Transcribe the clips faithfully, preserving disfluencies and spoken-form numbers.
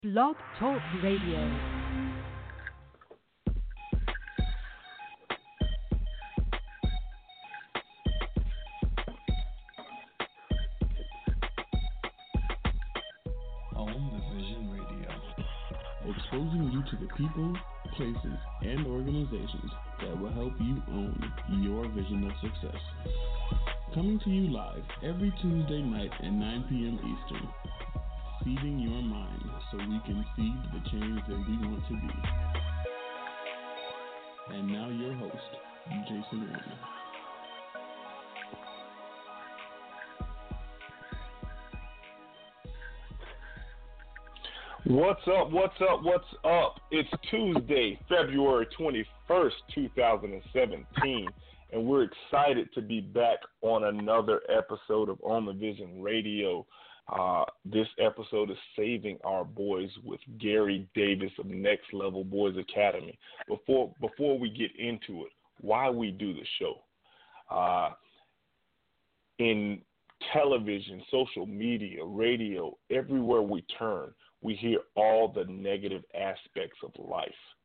Blog Talk Radio. Exposing you to the people, places, and organizations that will help you own your vision of success. Coming to you live every Tuesday night at nine p.m. Eastern. Feeding your mind so we can feed the change that we want to be. And now your host, Jason Warner. What's up, what's up, what's up? It's Tuesday, February twenty-first, twenty seventeen, and we're excited to be back on another episode of On the Vision Radio. Uh, this episode is Saving Our Boys with Gary Davis of Next Level Boys Academy. Before before we get into it, why we do the show. Uh, in television, social media, radio, everywhere we turn, we hear all the negative aspects of life.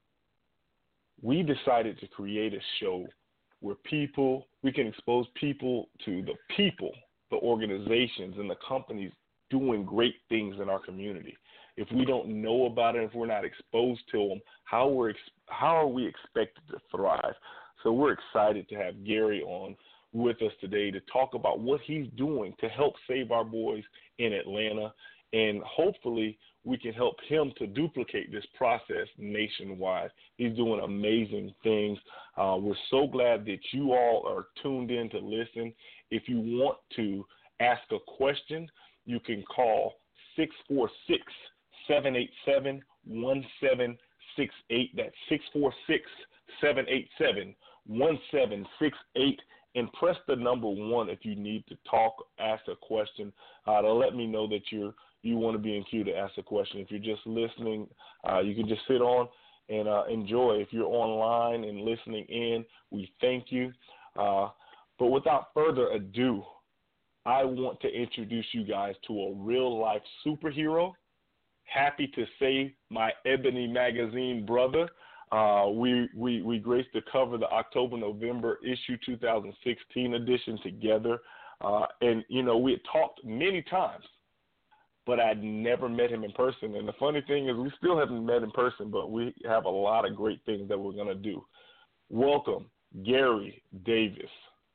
We decided to create a show where people, we can expose people to the people, the organizations, and the companies doing great things in our community. If we don't know about it, if we're not exposed to them, how we're how are we expected to thrive? So we're excited to have Gary on with us today to talk about what he's doing to help save our boys in Atlanta, and hopefully we can help him to duplicate this process nationwide. He's doing amazing things. Uh, we're so glad that you all are tuned in to listen. If you want to ask a question, you can call six four six, seven eight seven, one seven six eight. That's six four six, seven eight seven, one seven six eight. And press the number one if you need to talk, ask a question, uh, to let me know that you're you want to be in queue to ask a question. If you're just listening, uh, you can just sit on and uh, enjoy. If you're online and listening in, we thank you. Uh, but without further ado, I want to introduce you guys to a real-life superhero. Happy to say my Ebony Magazine brother. Uh, we, we, we graced the cover the October-November issue two thousand sixteen edition together. Uh, and, you know, we had talked many times, but I'd never met him in person. And the funny thing is we still haven't met in person, but we have a lot of great things that we're going to do. Welcome, Gary Davis.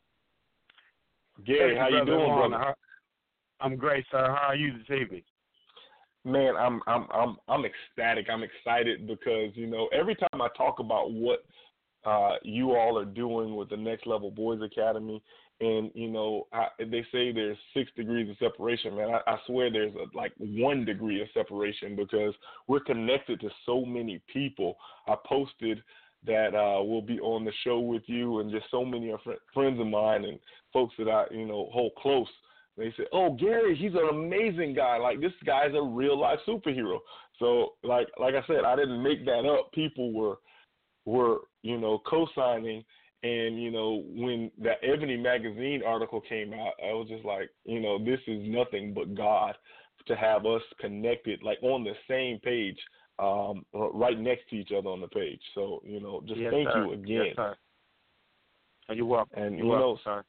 Gary, how you doing, brother? I'm great, sir. How are you this evening? Man, I'm I'm I'm I'm ecstatic. I'm excited because, you know, every time I talk about what uh, you all are doing with the Next Level Boys Academy, and, you know, I, they say there's six degrees of separation, man. I, I swear there's a, like one degree of separation because we're connected to so many people. I posted that uh, will be on the show with you, and just so many of fr- friends of mine and folks that I, you know, hold close. They say, oh, Gary, he's an amazing guy. Like, this guy's a real-life superhero. So, like like I said, I didn't make that up. People were, were you know, co-signing. And, you know, when that Ebony Magazine article came out, I was just like, you know, this is nothing but God to have us connected, like, on the same page, um, right next to each other on the page. So, you know, just yes, thank sir. you again. Yes, sir. You're welcome. And, You're you welcome, know, sir.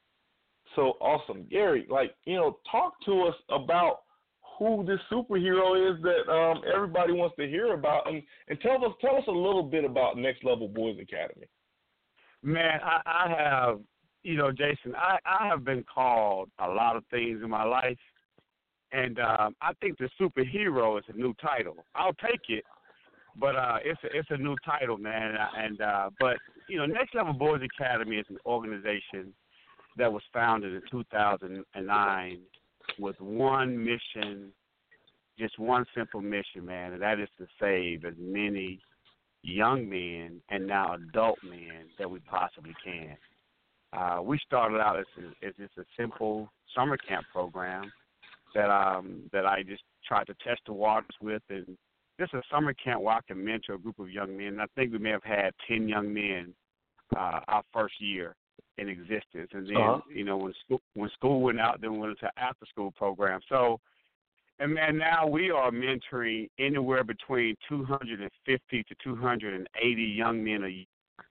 So awesome. Gary, like, you know, talk to us about who this superhero is that um, everybody wants to hear about, and, and tell us tell us a little bit about Next Level Boys Academy. Man, I, I have, you know, Jason, I, I have been called a lot of things in my life, and um, I think the superhero is a new title. I'll take it, but uh, it's a, it's a new title, man. And uh, but you know, Next Level Boys Academy is an organization that was founded in two thousand nine with one mission, just one simple mission, man, and that is to save as many young men and now adult men that we possibly can. Uh, we started out as, as just a simple summer camp program that um, that I just tried to test the waters with, and just a summer camp where I can mentor a group of young men. And I think we may have had ten young men uh, our first year in existence, and then uh-huh. you know when school when school went out, then we went into after school program. So And, man, now we are mentoring anywhere between two hundred fifty to two hundred eighty young men a year.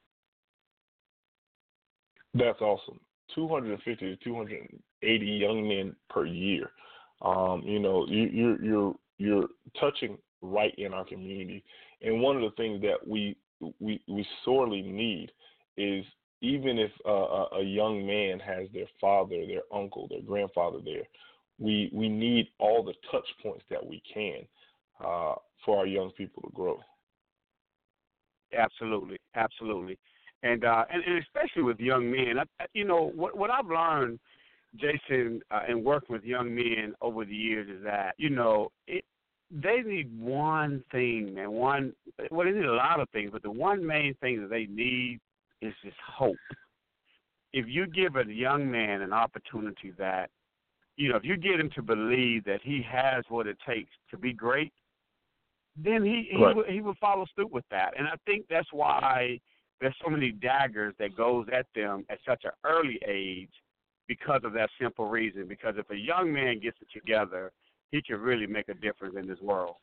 That's awesome. two hundred fifty to two hundred eighty young men per year. Um, you know, you, you're you're you're touching right in our community, and one of the things that we we we sorely need is, even if uh, a young man has their father, their uncle, their grandfather there, we we need all the touch points that we can uh, for our young people to grow. Absolutely, absolutely, and uh, and, and especially with young men, I, you know what what I've learned, Jason, uh, in working with young men over the years is that you know it, they need one thing, man. One, well, they need a lot of things, but the one main thing that they need is just hope. If you give a young man an opportunity that, you know, if you get him to believe that he has what it takes to be great, then he he, right. will, he will follow suit with that. And I think that's why there's so many daggers that goes at them at such an early age, because of that simple reason. Because if a young man gets it together, he can really make a difference in this world.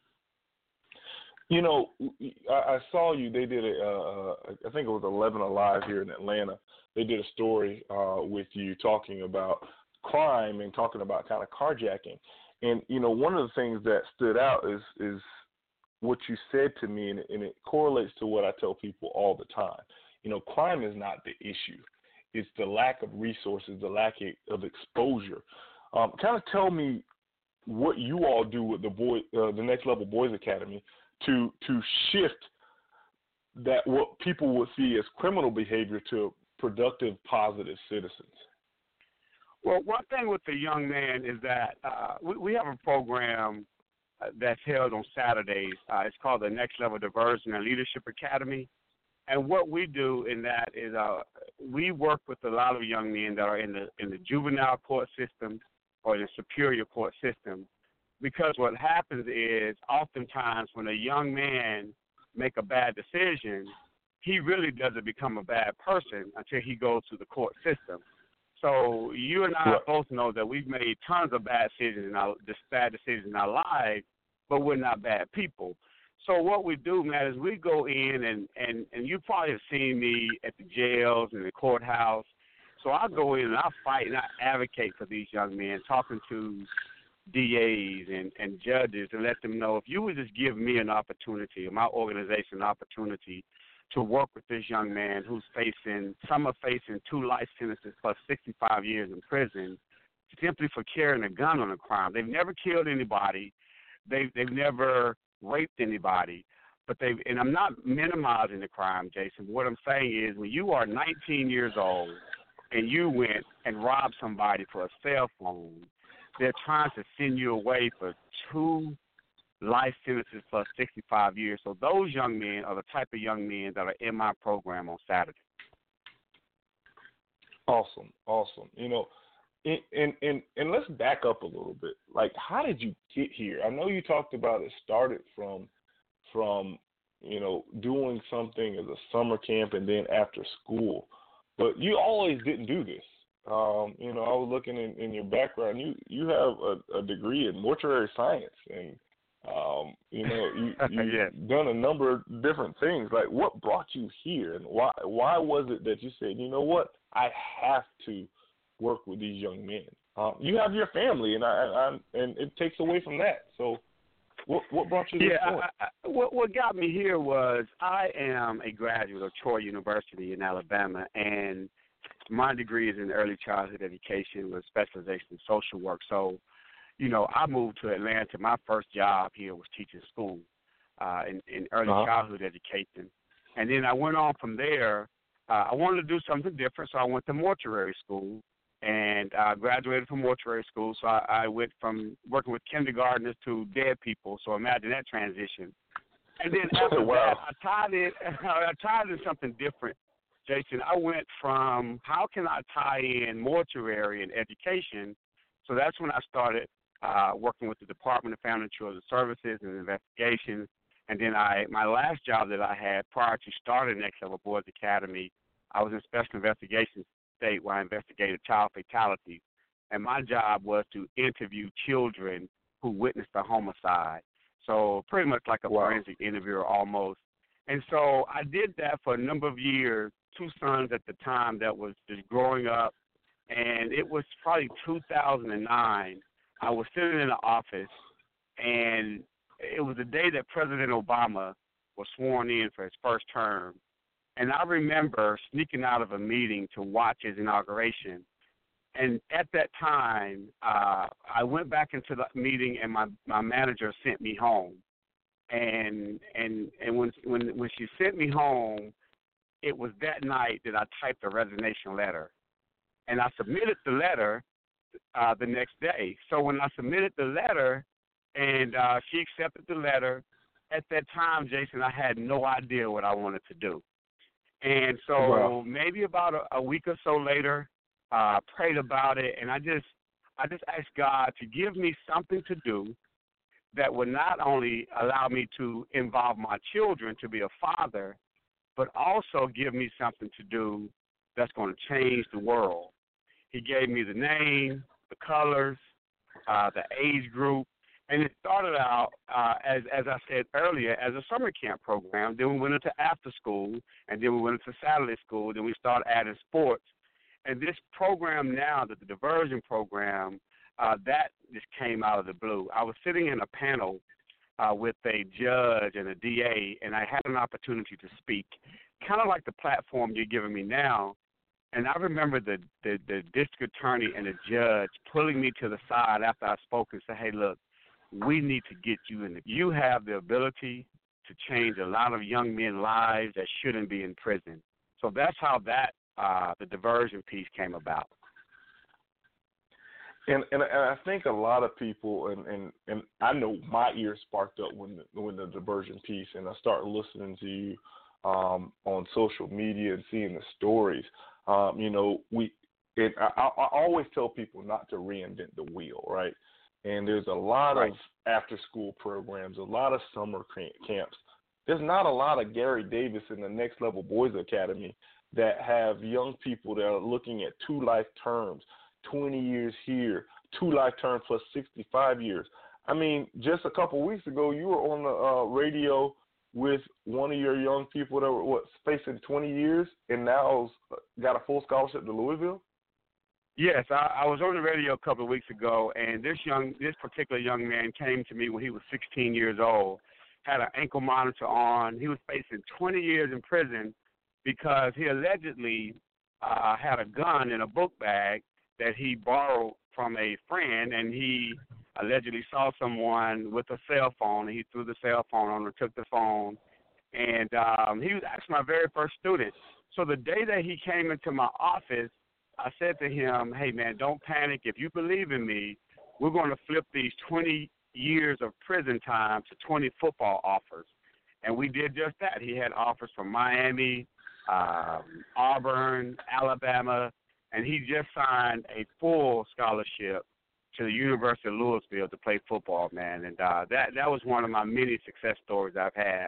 You know, I, I saw you. They did a, uh, I think it was eleven Alive here in Atlanta. They did a story uh, with you talking about crime and talking about kind of carjacking. And you know, one of the things that stood out is is what you said to me, and it, and it correlates to what I tell people all the time. You know, crime is not the issue; it's the lack of resources, the lack of exposure. Um, kind of tell me what you all do with the boy, uh, the Next Level Boys Academy, to to shift that what people would see as criminal behavior to productive, positive citizens. Well, one thing with the young man is that uh, we, we have a program uh, that's held on Saturdays. Uh, it's called the Next Level Diversion and Leadership Academy. And what we do in that is uh, we work with a lot of young men that are in the in the juvenile court system or the superior court system, because what happens is oftentimes when a young man make a bad decision, he really doesn't become a bad person until he goes to the court system. So you and I right. both know that we've made tons of bad decisions in our just bad decisions in our lives, but we're not bad people. So what we do, man, is we go in and, and, and you probably have seen me at the jails and the courthouse. So I go in and I fight and I advocate for these young men, talking to D As and, and judges, and let them know, if you would just give me an opportunity, or my organization an opportunity, to work with this young man who's facing, some are facing two life sentences plus sixty-five years in prison simply for carrying a gun on a crime. They've never killed anybody. They've, they've never raped anybody. But they, and I'm not minimizing the crime, Jason. What I'm saying is, when you are nineteen years old and you went and robbed somebody for a cell phone, they're trying to send you away for two life sentences plus sixty-five years. So those young men are the type of young men that are in my program on Saturday. Awesome, awesome. You know, and, and, and, and let's back up a little bit. Like, how did you get here? I know you talked about it started from, from you know, doing something as a summer camp and then after school. But you always didn't do this. Um, you know, I was looking in, in your background. You you have a, a degree in mortuary science, and um, you know you you've yes. done a number of different things. Like, what brought you here, and why why was it that you said, you know what, I have to work with these young men? Um, you have your family, and I, I and it takes away from that. So, what what brought you to yeah, this point? I, I, what what got me here was I am a graduate of Troy University in Alabama, and my degree is in early childhood education with specialization in social work. So, you know, I moved to Atlanta. My first job here was teaching school uh, in, in early uh-huh. childhood education. And then I went on from there. Uh, I wanted to do something different, so I went to mortuary school and uh, graduated from mortuary school. So I, I went from working with kindergartners to dead people. So imagine that transition. And then after wow. that, I tied it. I tied it in something different. Jason, I went from how can I tie in mortuary and education, so that's when I started uh, working with the Department of Family and Children Services and Investigations, and then I my last job that I had prior to starting Next Level Boys Academy, I was in Special Investigations State where I investigated child fatalities, and my job was to interview children who witnessed a homicide. So pretty much like a Wow. forensic interviewer almost. And so I did that for a number of years, two sons at the time that was just growing up. And it was probably two thousand nine. I was sitting in the office, and it was the day that President Obama was sworn in for his first term. And I remember sneaking out of a meeting to watch his inauguration. And at that time, uh, I went back into the meeting, and my, my manager sent me home. And and and when when when she sent me home, it was that night that I typed a resignation letter, and I submitted the letter uh, the next day. So when I submitted the letter, and uh, she accepted the letter, at that time, Jason, I had no idea what I wanted to do. And so Wow. maybe about a, a week or so later, I uh, prayed about it, and I just I just asked God to give me something to do that would not only allow me to involve my children to be a father, but also give me something to do that's going to change the world. He gave me the name, the colors, uh, the age group, and it started out, uh, as as I said earlier, as a summer camp program. Then we went into after school, and then we went into Saturday school. Then we started adding sports. And this program now, the, the diversion program, uh, that just came out of the blue. I was sitting in a panel uh, with a judge and a D A, and I had an opportunity to speak, kind of like the platform you're giving me now. And I remember the, the, the district attorney and the judge pulling me to the side after I spoke and said, hey, look, we need to get you in. You have the ability to change a lot of young men's lives that shouldn't be in prison. So that's how that uh, the diversion piece came about. And, and and I think a lot of people, and, and, and I know my ears sparked up when the, when the diversion piece, and I started listening to you um, on social media and seeing the stories. Um, you know, we. It, I, I always tell people not to reinvent the wheel, right? And there's a lot Right. of after-school programs, a lot of summer camps. There's not a lot of Gary Davis in the Next Level Boys Academy that have young people that are looking at two life terms. twenty years here, two life terms plus sixty-five years. I mean, just a couple of weeks ago, you were on the uh, radio with one of your young people that were what, facing twenty years and now got a full scholarship to Louisville? Yes, I, I was on the radio a couple of weeks ago, and this young, this particular young man came to me when he was sixteen years old, had an ankle monitor on. He was facing twenty years in prison because he allegedly uh, had a gun in a book bag that he borrowed from a friend, and he allegedly saw someone with a cell phone, and he threw the cell phone on and took the phone. And um, he was actually my very first student. So the day that he came into my office, I said to him, hey, man, don't panic. If you believe in me, we're going to flip these twenty years of prison time to twenty football offers. And we did just that. He had offers from Miami, um, Auburn, Alabama, and he just signed a full scholarship to the University of Louisville to play football, man. And uh, that that was one of my many success stories I've had.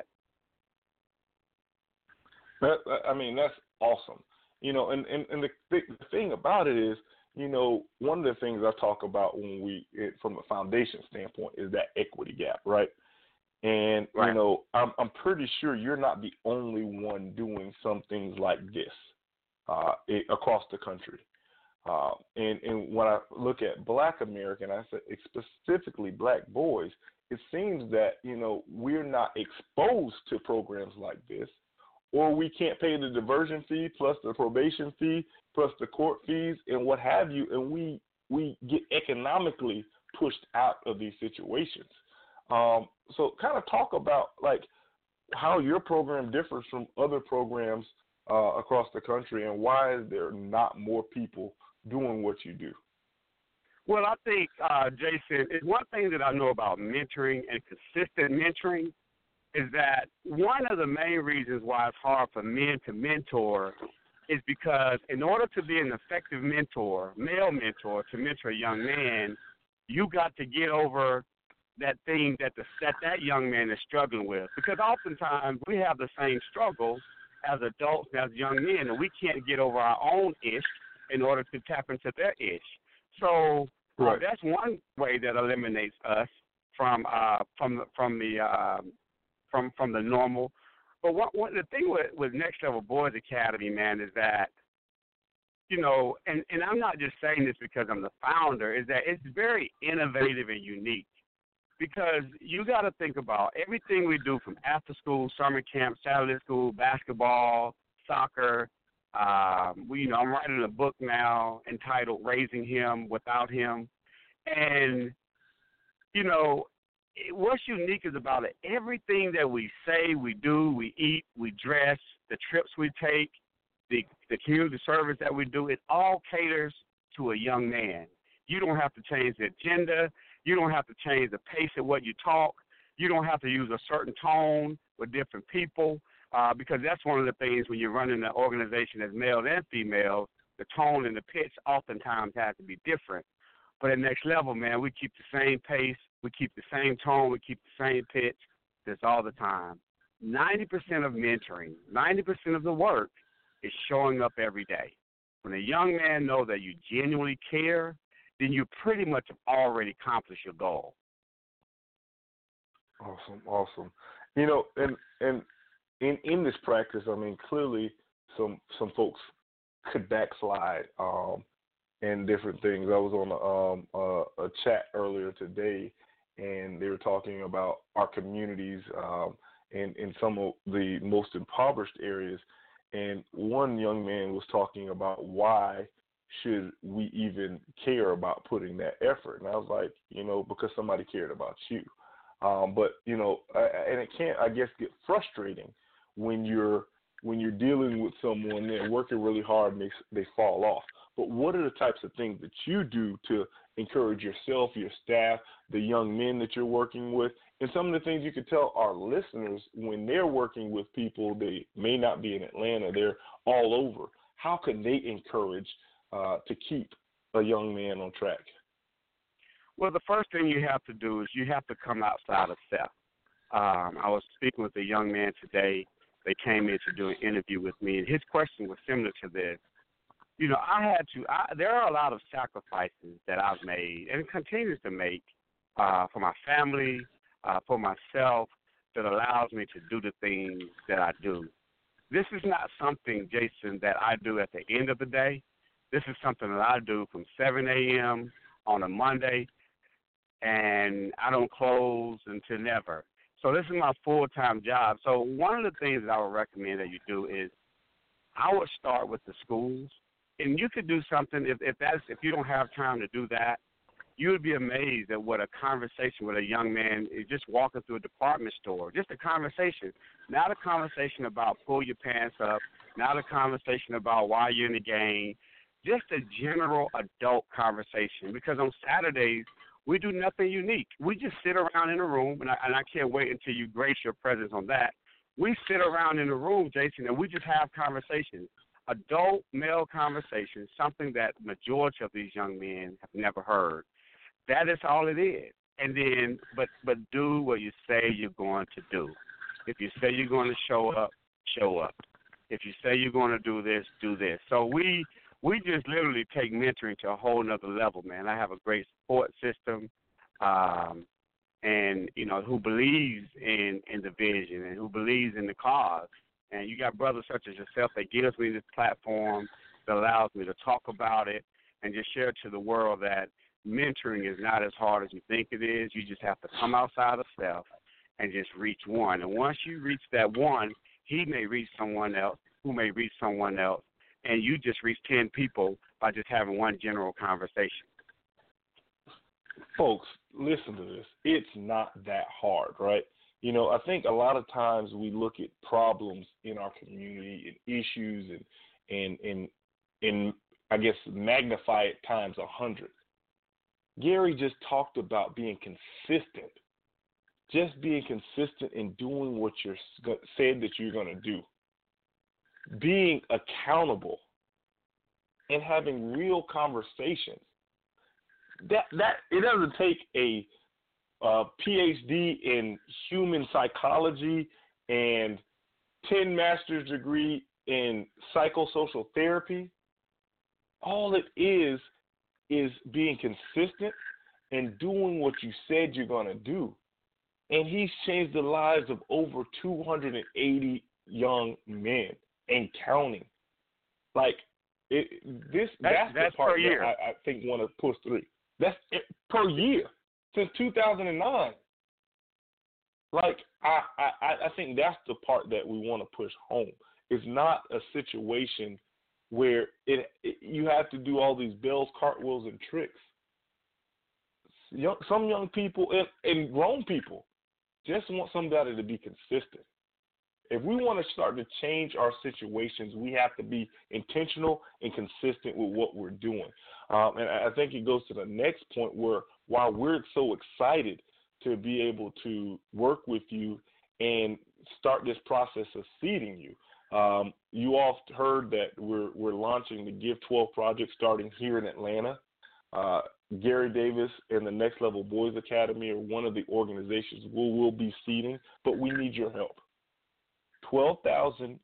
That, I mean, that's awesome. You know, and, and, and the, the thing about it is, you know, one of the things I talk about when we, it, from a foundation standpoint, is that equity gap, right? And, Right. you know, I'm, I'm pretty sure you're not the only one doing some things like this uh, it, across the country. Uh, and, and when I look at Black American, I say specifically Black boys, it seems that, you know, we're not exposed to programs like this, or we can't pay the diversion fee plus the probation fee plus the court fees and what have you, and we we get economically pushed out of these situations. Um, so kind of talk about, like, how your program differs from other programs uh, across the country, and why is there not more people doing what you do? Well, I think, uh, Jason, it's one thing that I know about mentoring and consistent mentoring is that one of the main reasons why it's hard for men to mentor is because in order to be an effective mentor, male mentor, to mentor a young man, you got to get over that thing that the, that that young man is struggling with. Because oftentimes we have the same struggle as adults and as young men, and we can't get over our own ish in order to tap into their ish. So uh, Right. that's one way that eliminates us. from uh, from the, from the uh, from from the normal. But what, what the thing with, with Next Level Boys Academy, man, is that, you know, and, and I'm not just saying this because I'm the founder, is that it's very innovative and unique. Because you got to think about everything we do, from after school, summer camp, Saturday school, basketball, soccer. Um, we, you know, I'm writing a book now entitled "Raising Him Without Him," and you know, what's unique is about it. Everything that we say, we do, we eat, we dress, the trips we take, the the community service that we do, it all caters to a young man. You don't have to change the agenda. You don't have to change the pace of what you talk. You don't have to use a certain tone with different people, uh, because that's one of the things when you're running an organization as males and females, the tone and the pitch oftentimes have to be different. But at Next Level, man, we keep the same pace, we keep the same tone, we keep the same pitch. That's all the time. ninety percent of mentoring, ninety percent of the work is showing up every day. When a young man knows that you genuinely care, then you pretty much have already accomplished your goal. Awesome, awesome. You know, and and in in this practice, I mean, clearly some some folks could backslide um, and different things. I was on a, um, a, a chat earlier today, and they were talking about our communities um, in in some of the most impoverished areas. And one young man was talking about why should we even care about putting that effort? And I was like, you know, because somebody cared about you. Um, but, you know, and it can't, I guess, get frustrating when you're when you're dealing with someone and working really hard and they, they fall off. But what are the types of things that you do to encourage yourself, your staff, the young men that you're working with, and some of the things you could tell our listeners when they're working with people, they may not be in Atlanta, they're all over. How can they encourage uh, to keep a young man on track? Well, the first thing you have to do is you have to come outside of self. Um, I was speaking with a young man today. They came in to do an interview with me, and his question was similar to this. You know, I had to, I, there are a lot of sacrifices that I've made and continues to make uh, for my family, uh, for myself, that allows me to do the things that I do. This is not something, Jason, that I do at the end of the day. This is something that I do from seven a.m. on a Monday, and I don't close until never. So this is my full-time job. So one of the things that I would recommend that you do is I would start with the schools. And you could do something, if, if that's if you don't have time to do that, you would be amazed at what a conversation with a young man is, just walking through a department store. Just a conversation. Not a conversation about pull your pants up. Not a conversation about why you're in the game. Just a general adult conversation. Because on Saturdays, we do nothing unique. We just sit around in a room, and I, and I can't wait until you grace your presence on that. We sit around in a room, Jason, and we just have conversations. Adult male conversations, something that majority of these young men have never heard. That is all it is. And then, but but do what you say you're going to do. If you say you're going to show up, show up. If you say you're going to do this, do this. So we we just literally take mentoring to a whole nother level, man. I have a great support system, um, and you know, who believes in in the vision and who believes in the cause. And you got brothers such as yourself that gives me this platform that allows me to talk about it and just share to the world that mentoring is not as hard as you think it is. You just have to come outside of self and just reach one. And once you reach that one, he may reach someone else, who may reach someone else, and you just reach ten people by just having one general conversation. Folks, listen to this. It's not that hard, right? You know, I think a lot of times we look at problems in our community and issues and, and, and, and I guess, magnify it times a hundred. Gary just talked about being consistent, just being consistent in doing what you said that you're going to do, being accountable, and having real conversations. That that it doesn't take a Uh, P H D in human psychology and ten master's degree in psychosocial therapy. All it is is being consistent and doing what you said you're going to do. And he's changed the lives of over two hundred eighty young men and counting. Like, it, this that's, that's, that's the part per year. that I, I think want to push through. That's it, per year since two thousand nine. Like, I, I, I think that's the part that we want to push home. It's not a situation where it, it you have to do all these bells, cartwheels, and tricks. Young, some young people and, and grown people just want somebody to be consistent. If we want to start to change our situations, we have to be intentional and consistent with what we're doing. Um, and I think it goes to the next point where while we're so excited to be able to work with you and start this process of seeding you, um, you all heard that we're we're launching the Give twelve project starting here in Atlanta. Uh, Gary Davis and the Next Level Boys Academy are one of the organizations we will be seeding, but we need your help. twelve thousand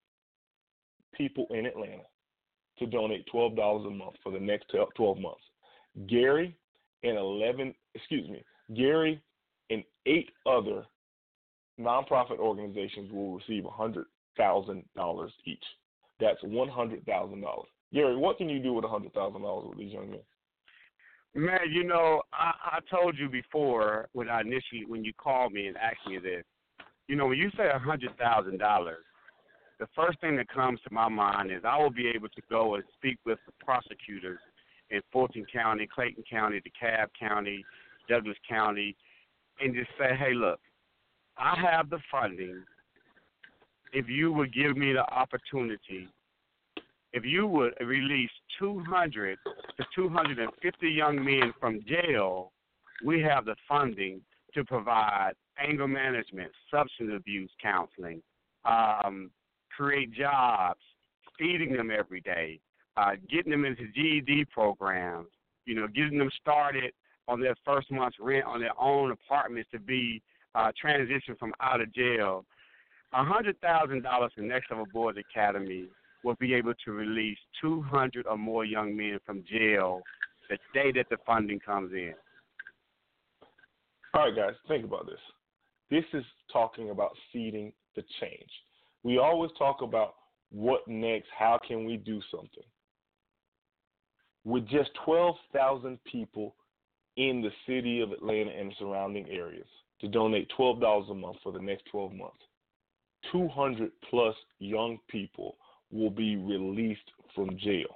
people in Atlanta to donate twelve dollars a month for the next twelve months. Gary and eleven, excuse me, Gary and eight other nonprofit organizations will receive one hundred thousand dollars each. That's one hundred thousand dollars. Gary, what can you do with one hundred thousand dollars with these young men? Man, you know, I, I told you before when I initially, when you called me and asked me this, you know, when you say one hundred thousand dollars, the first thing that comes to my mind is I will be able to go and speak with the prosecutors in Fulton County, Clayton County, DeKalb County, Douglas County, and just say, hey, look, I have the funding. If you would give me the opportunity, if you would release two hundred to two hundred fifty young men from jail, we have the funding to provide anger management, substance abuse counseling, um, create jobs, feeding them every day, uh, getting them into G E D programs, you know, getting them started on their first month's rent on their own apartments to be uh, transitioned from out of jail. one hundred thousand dollars in Next Level Boys Academy will be able to release two hundred or more young men from jail the day that the funding comes in. All right, guys, think about this. This is talking about seeding the change. We always talk about what next, how can we do something. With just twelve thousand people in the city of Atlanta and surrounding areas to donate twelve dollars a month for the next twelve months, two hundred plus young people will be released from jail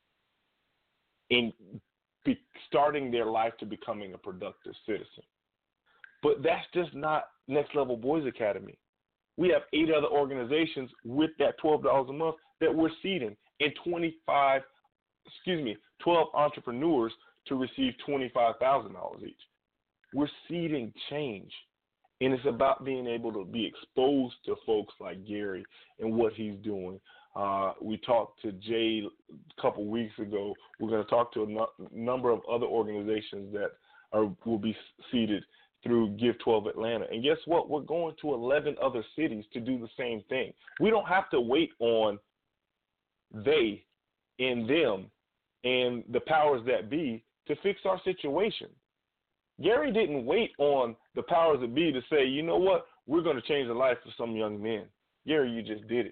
and be starting their life to becoming a productive citizen. But that's just not Next Level Boys Academy. We have eight other organizations with that twelve dollars a month that we're seeding, and twenty-five, excuse me, twelve entrepreneurs to receive twenty-five thousand dollars each. We're seeding change, and it's about being able to be exposed to folks like Gary and what he's doing. Uh, we talked to Jay a couple weeks ago. We're going to talk to a no- number of other organizations that are will be seeded through Give twelve Atlanta. And guess what? We're going to eleven other cities to do the same thing. We don't have to wait on they and them and the powers that be to fix our situation. Gary didn't wait on the powers that be to say, you know what, we're going to change the life of some young men. Gary, you just did it.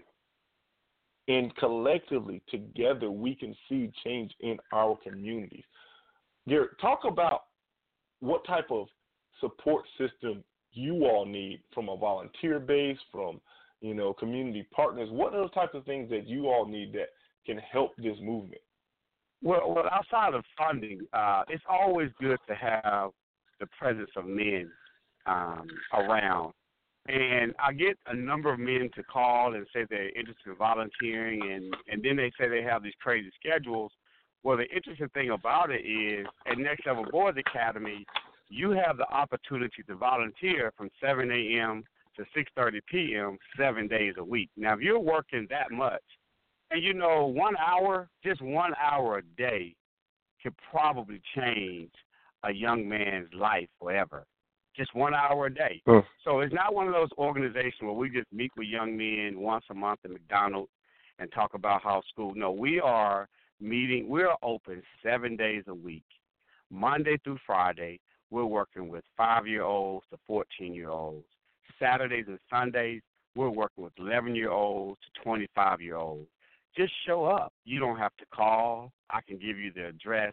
And collectively, together, we can see change in our communities. Gary, talk about what type of support system you all need from a volunteer base, from, you know, community partners. What are the types of things that you all need that can help this movement? Well, well outside of funding, uh, it's always good to have the presence of men um, around. And I get a number of men to call and say they're interested in volunteering, and, and then they say they have these crazy schedules. Well, the interesting thing about it is at Next Level Boys Academy, you have the opportunity to volunteer from seven a.m. to six thirty p.m. seven days a week. Now, if you're working that much, and you know one hour, just one hour a day could probably change a young man's life forever. Just one hour a day. Mm. So it's not one of those organizations where we just meet with young men once a month at McDonald's and talk about how school. No, we are meeting. We're open seven days a week, Monday through Friday. we're working with five-year-olds to fourteen-year-olds. Saturdays and Sundays, we're working with eleven-year-olds to twenty-five-year-olds. Just show up. You don't have to call. I can give you the address.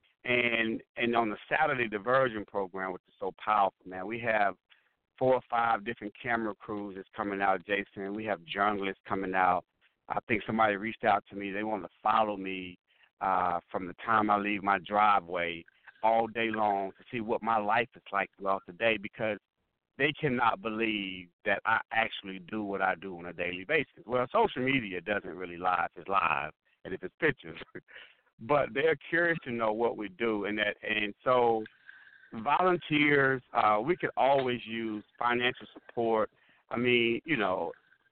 And and on the Saturday Diversion program, which is so powerful, man, we have four or five different camera crews that's coming out, Jason. We have journalists coming out. I think somebody reached out to me. They want to follow me uh, from the time I leave my driveway all day long to see what my life is like throughout the day, because they cannot believe that I actually do what I do on a daily basis. Well, social media doesn't really lie if it's live and if it's pictures. But they're curious to know what we do, and that, and so volunteers, uh, we could always use financial support. I mean, you know,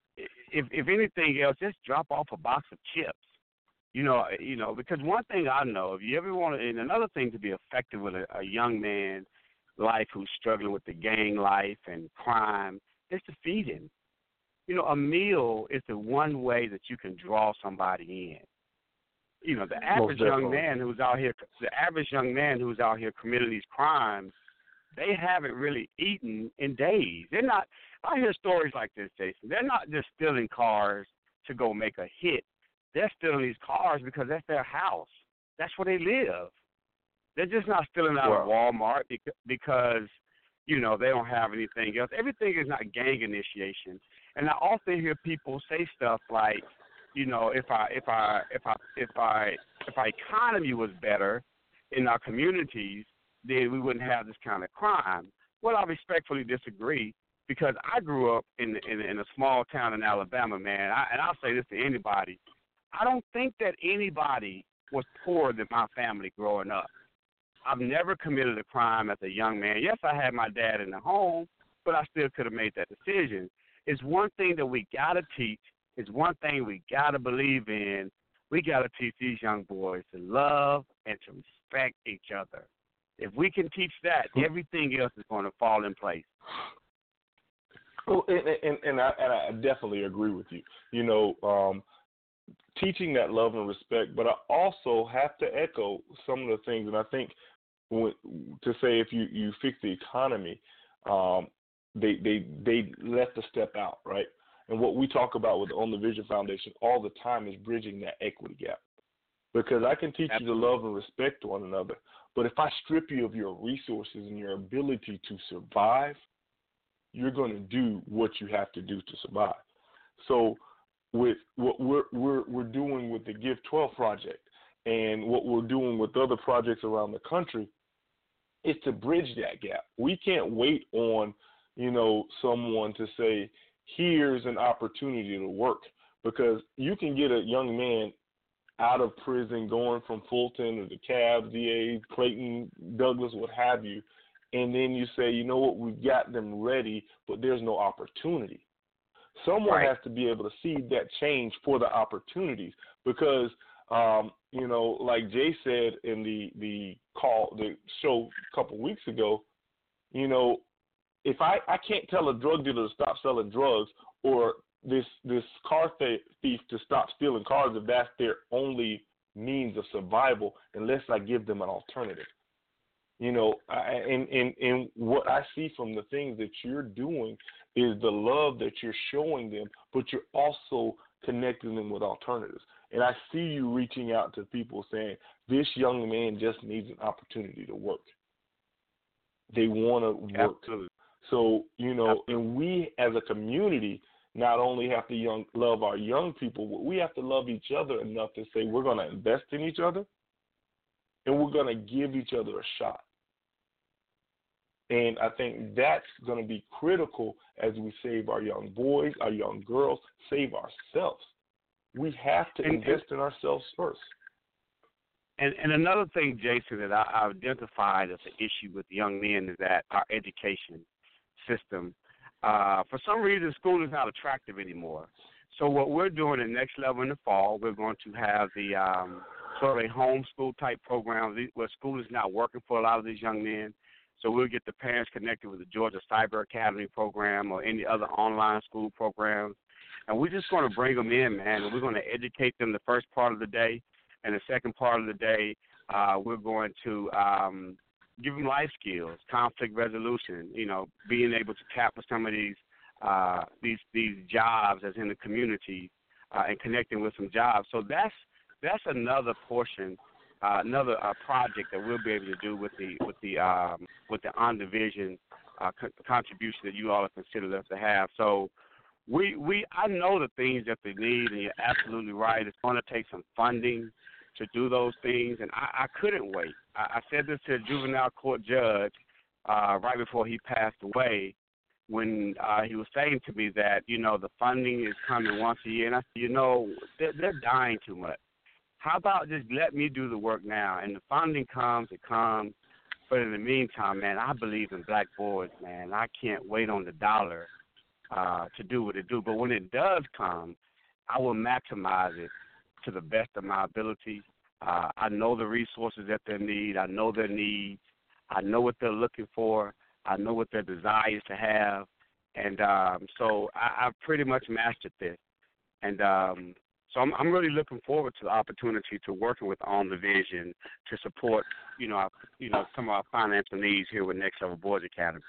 if if anything else, just drop off a box of chips. You know, you know, because one thing I know, if you ever want to, and another thing to be effective with a, a young man life who's struggling with the gang life and crime, is to feed him. You know, a meal is the one way that you can draw somebody in. You know, the average young man who's out here, the average young man who's out here committing these crimes, they haven't really eaten in days. They're not. I hear stories like this, Jason. They're not just stealing cars to go make a hit. They're stealing these cars because that's their house. That's where they live. They're just not stealing out of Walmart because, you know, they don't have anything else. Everything is not gang initiation. And I often hear people say stuff like, you know, if I if I if I if I if our economy was better in our communities, then we wouldn't have this kind of crime. Well, I respectfully disagree, because I grew up in in, in a small town in Alabama, man. I, and I'll say this to anybody: I don't think that anybody was poorer than my family growing up. I've never committed a crime as a young man. Yes, I had my dad in the home, but I still could have made that decision. It's one thing that we gotta teach. It's one thing we got to believe in. We got to teach these young boys to love and to respect each other. If we can teach that, everything else is going to fall in place. Well, and, and, and, I, and I definitely agree with you. You know, um, teaching that love and respect, but I also have to echo some of the things, and I think when, to say if you, you fix the economy, um, they, they, they left a step out, right? And what we talk about with the On the Vision Foundation all the time is bridging that equity gap. Because I can teach Absolutely. you to love and respect one another, but if I strip you of your resources and your ability to survive, you're going to do what you have to do to survive. So with what we're, we're, we're doing with the Give twelve project and what we're doing with other projects around the country is to bridge that gap. We can't wait on, you know, someone to say, here's an opportunity to work, because you can get a young man out of prison going from Fulton or DeKalb, D A, Clayton, Douglas, what have you, and then you say, you know what, we've got them ready, but there's no opportunity. Someone right. has to be able to see that change for the opportunities, because, um, you know, like Jay said in the, the call, the show a couple weeks ago, you know, if I, I can't tell a drug dealer to stop selling drugs, or this this car thief to stop stealing cars if that's their only means of survival, unless I give them an alternative. You know, I, and, and, and what I see from the things that you're doing is the love that you're showing them, but you're also connecting them with alternatives. And I see you reaching out to people saying, this young man just needs an opportunity to work. They want to work. Absolutely. So, you know, and we as a community not only have to young, love our young people, but we have to love each other enough to say we're going to invest in each other and we're going to give each other a shot. And I think that's going to be critical as we save our young boys, our young girls, save ourselves. We have to and, invest and, in ourselves first. And, and another thing, Jason, that I, I identified as an issue with young men is that our education system, uh, for some reason, school is not attractive anymore. So what we're doing in Next Level in the fall, we're going to have the um, sort of a homeschool type program where school is not working for a lot of these young men. So we'll get the parents connected with the Georgia Cyber Academy program or any other online school programs. And we're just going to bring them in, man, and we're going to educate them the first part of the day. And the second part of the day, uh, we're going to um, give them life skills, conflict resolution. You know, being able to tap with some of these uh, these these jobs that's in the community uh, and connecting with some jobs. So that's that's another portion, uh, another uh, project that we'll be able to do with the with the um, with the On the Vision uh, co- contribution that you all have considered us to have. So we we I know the things that they need, and you're absolutely right. It's going to take some funding to do those things, and I, I couldn't wait. I, I said this to a juvenile court judge uh, right before he passed away, when uh, he was saying to me that, you know, the funding is coming once a year, and I said, you know, they're, they're dying too much. How about just let me do the work now, and the funding comes, it comes, but in the meantime, man, I believe in black boys, man. I can't wait on the dollar uh, to do what it do, but when it does come, I will maximize it to the best of my ability. Uh, I know the resources that they need. I know their needs. I know what they're looking for. I know what their desires to have. And um, so I, I've pretty much mastered this. And um, so I'm, I'm really looking forward to the opportunity to working with On the Vision to support, you know, our, you know, some of our financial needs here with Next Level Boys Academy.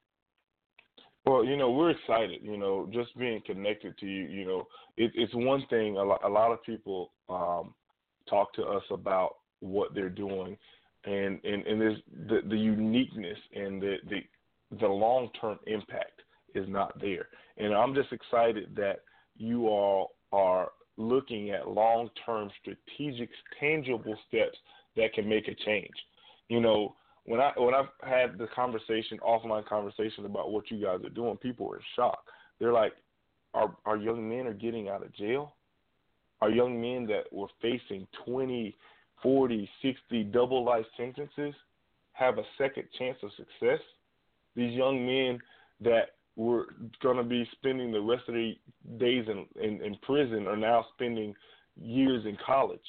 Well, you know, we're excited, you know, just being connected to you, you know, it, it's one thing, a lot, a lot of people um, talk to us about what they're doing, and, and, and there's the, the uniqueness and the, the, the long-term impact is not there. And I'm just excited that you all are looking at long-term strategic, tangible steps that can make a change. You know, When I when I've had the conversation, offline conversation about what you guys are doing, people are shocked. They're like, "Our our young men are getting out of jail. Our young men that were facing twenty, forty, sixty double life sentences have a second chance of success. These young men that were going to be spending the rest of their days in, in, in prison are now spending years in college."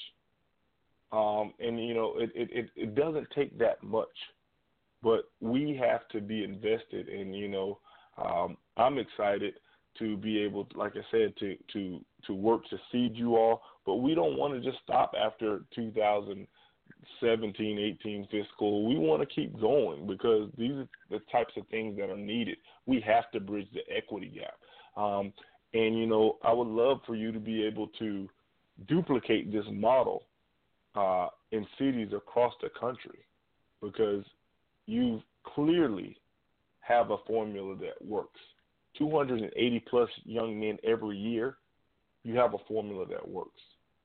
Um, and, you know, it, it, it doesn't take that much, but we have to be invested. And, you know, um, I'm excited to be able, to, like I said, to, to, to work to seed you all, but we don't want to just stop after two thousand seventeen, eighteen fiscal. We want to keep going because these are the types of things that are needed. We have to bridge the equity gap. Um, and, you know, I would love for you to be able to duplicate this model Uh, in cities across the country, because you clearly have a formula that works. two hundred eighty plus young men every year, you have a formula that works.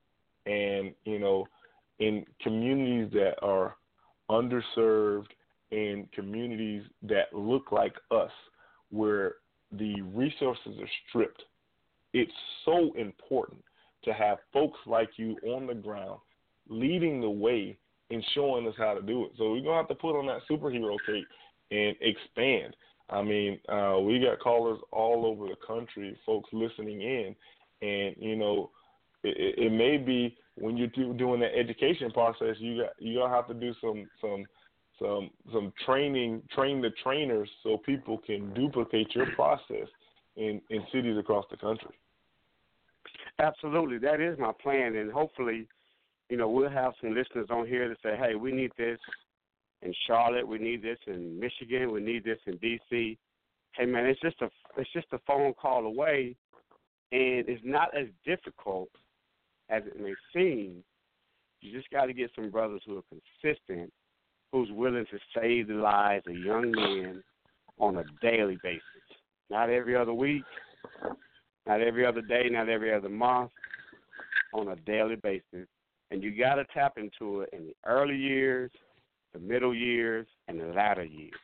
And, you know, in communities that are underserved and communities that look like us, where the resources are stripped, it's so important to have folks like you on the ground leading the way and showing us how to do it. So we're going to have to put on that superhero cape and expand. I mean, uh, we got callers all over the country, folks listening in, and, you know, it, it may be when you're do, doing that education process, you got you gonna have to do some some some some training, train the trainers so people can duplicate your process in, in cities across the country. Absolutely, that is my plan, and hopefully, you know, we'll have some listeners on here to say, hey, we need this in Charlotte, we need this in Michigan, we need this in D C. Hey, man, it's just a it's just a phone call away, and it's not as difficult as it may seem. You just got to get some brothers who are consistent, who's willing to save the lives of young men on a daily basis, not every other week, not every other day, not every other month, on a daily basis. And you got to tap into it in the early years, the middle years, and the latter years.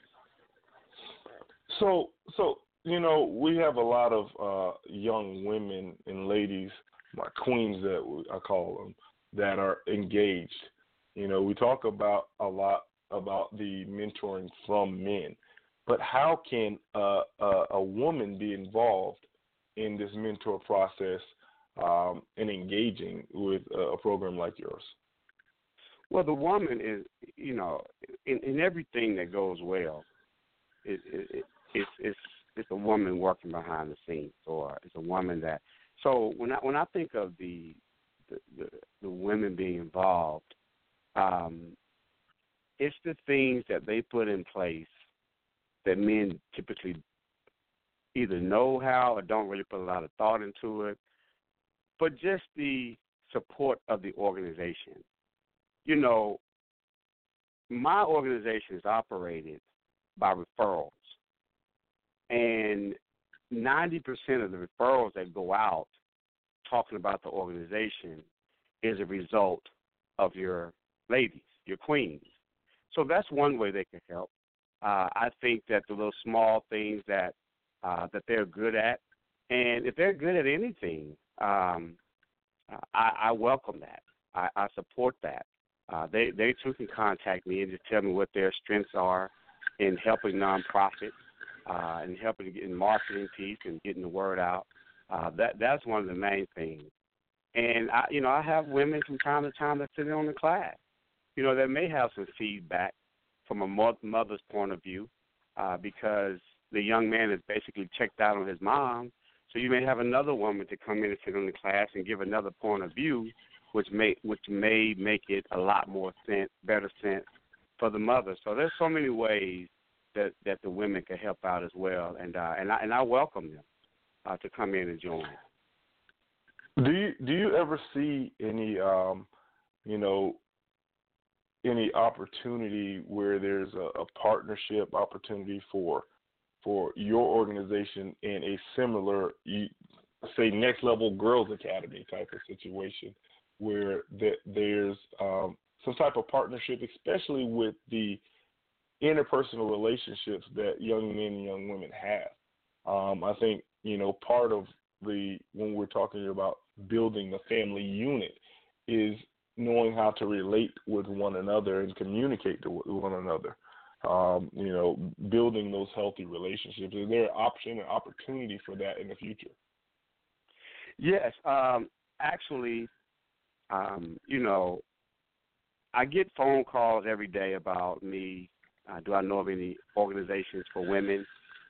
So, so you know, we have a lot of uh, young women and ladies, my queens that I call them, that are engaged. You know, we talk about a lot about the mentoring from men, but how can uh, a, a woman be involved in this mentor process um, and engaging with a program like yours? Well, the woman is, you know, in, in everything that goes well, it, it, it, it's, it's, it's a woman working behind the scenes, or it's a woman that. So when I when I think of the the, the, the women being involved, um, it's the things that they put in place that men typically either know how or don't really put a lot of thought into it, but just the support of the organization. You know, my organization is operated by referrals, and ninety percent of the referrals that go out talking about the organization is a result of your ladies, your queens. So that's one way they can help. Uh, I think that the little small things that uh, that they're good at, and if they're good at anything, um, I, I welcome that. I, I support that. Uh, they they too can contact me and just tell me what their strengths are in helping nonprofit uh, and helping in marketing piece and getting the word out. Uh, that that's one of the main things. And I, you know, I have women from time to time that sit in on the class. You know, that may have some feedback from a mother's point of view uh, because the young man is basically checked out on his mom. So you may have another woman to come in and sit on the class and give another point of view, which may which may make it a lot more sense, better sense for the mother. So there's so many ways that, that the women can help out as well, and uh, and I and I welcome them uh, to come in and join. Do you do you ever see any um, you know any opportunity where there's a, a partnership opportunity for for your organization in a similar, you, say, Next Level Girls Academy type of situation, where that there's um, some type of partnership, especially with the interpersonal relationships that young men and young women have? Um, I think, you know, part of the, when we're talking about building the family unit, is knowing how to relate with one another and communicate to one another. Um, you know, building those healthy relationships. Is there an option and opportunity for that in the future? Yes. Um, actually, um, you know, I get phone calls every day about me. Uh, do I know of any organizations for women?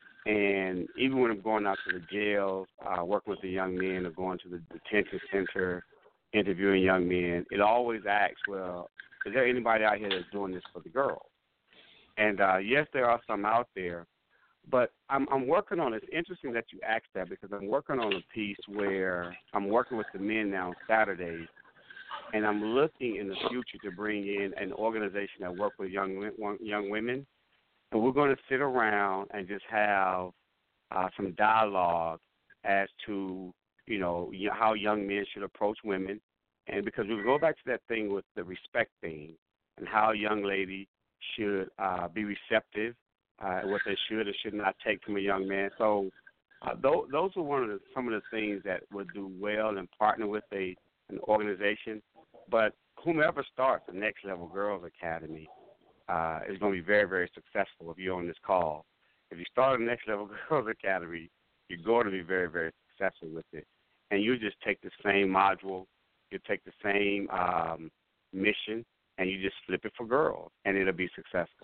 And even when I'm going out to the jails, uh, working with the young men, or going to the detention center, interviewing young men, it always asks, well, is there anybody out here that's doing this for the girls? And, uh, yes, there are some out there, but I'm, I'm working on it. It's interesting that you asked that, because I'm working on a piece where I'm working with the men now on Saturdays, and I'm looking in the future to bring in an organization that works with young young women, and we're going to sit around and just have uh, some dialogue as to, you know, how young men should approach women, and because we go back to that thing with the respect thing and how a young lady should uh, be receptive, uh, what they should or should not take from a young man. So uh, th- those are one of the, some of the things that would do well and partner with a an organization. But whomever starts the Next Level Girls Academy uh, is going to be very, very successful if you're on this call. If you start a Next Level Girls Academy, you're going to be very, very successful with it. And you just take the same module, you take the same um, mission, and you just flip it for girls, and it'll be successful.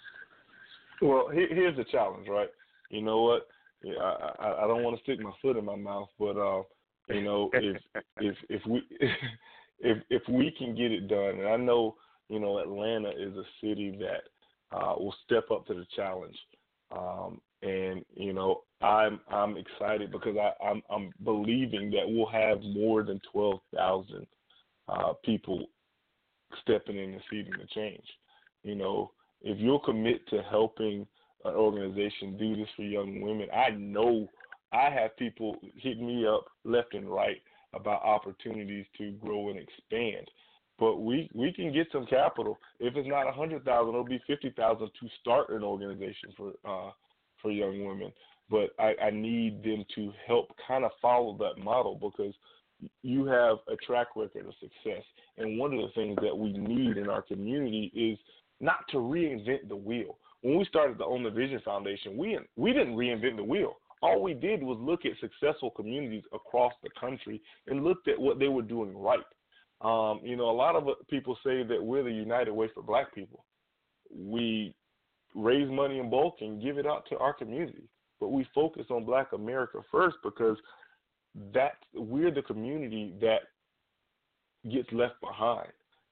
Well, here's the challenge, right? You know what? I, I, I don't want to stick my foot in my mouth, but uh, you know, if if if we if if we can get it done, and I know, you know, Atlanta is a city that uh, will step up to the challenge, um, and you know, I'm I'm excited because I, I'm I'm believing that we'll have more than twelve thousand uh, people stepping in and seeding the change. You know, if you'll commit to helping an organization do this for young women, I know I have people hit me up left and right about opportunities to grow and expand. But we, we can get some capital. If it's not a hundred thousand, it'll be fifty thousand to start an organization for uh, for young women. But I, I need them to help kind of follow that model, because you have a track record of success. And one of the things that we need in our community is not to reinvent the wheel. When we started the Own the Vision Foundation, we we didn't reinvent the wheel. All we did was look at successful communities across the country and looked at what they were doing right. Um, you know, a lot of people say that we're the United Way for Black people. We raise money in bulk and give it out to our community, but we focus on Black America first, because that we're the community that gets left behind.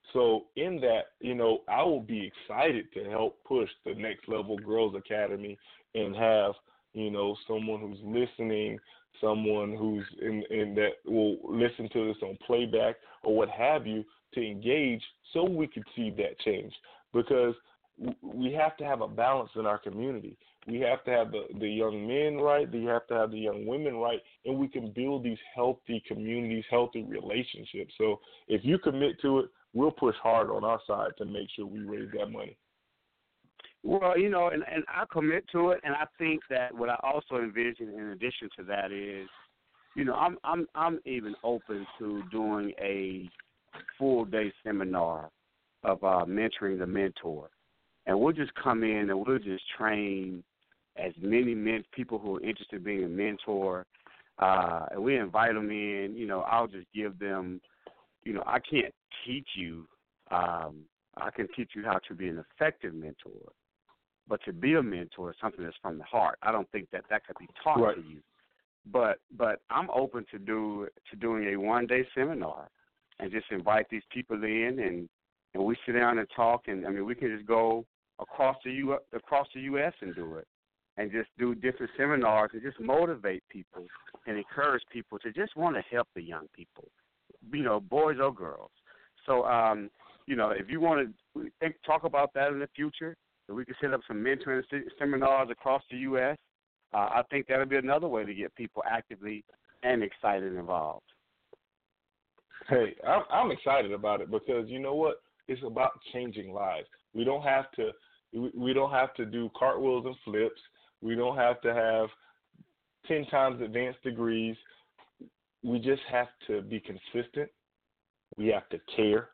So in that, you know, I will be excited to help push the Next Level Girls Academy and have, you know, someone who's listening, someone who's in, in that will listen to this on playback or what have you to engage so we could see that change. Because we have to have a balance in our community. We have to have the, the young men right, we have to have the young women right, and we can build these healthy communities, healthy relationships. So if you commit to it, we'll push hard on our side to make sure we raise that money. Well, you know, and, and I commit to it, and I think that what I also envision in addition to that is, you know, I'm I'm I'm even open to doing a full day seminar of uh, mentoring the mentor, and we'll just come in and we'll just train as many men people who are interested in being a mentor, uh, and we invite them in. You know, I'll just give them, you know, I can't teach you. Um, I can teach you how to be an effective mentor. But to be a mentor is something that's from the heart. I don't think that that could be taught right. to you. But but I'm open to do to doing a one day seminar and just invite these people in and, and we sit down and talk. And I mean we can just go across the U across the U S and do it, and just do different seminars and just motivate people and encourage people to just want to help the young people, you know, boys or girls. So um, you know, if you want to think talk about that in the future. So we can set up some mentoring seminars across the U S Uh, I think that would be another way to get people actively and excited and involved. Hey, I'm, I'm excited about it because you know what? It's about changing lives. We don't have to. We don't have to do cartwheels and flips. We don't have to have ten times advanced degrees. We just have to be consistent. We have to care,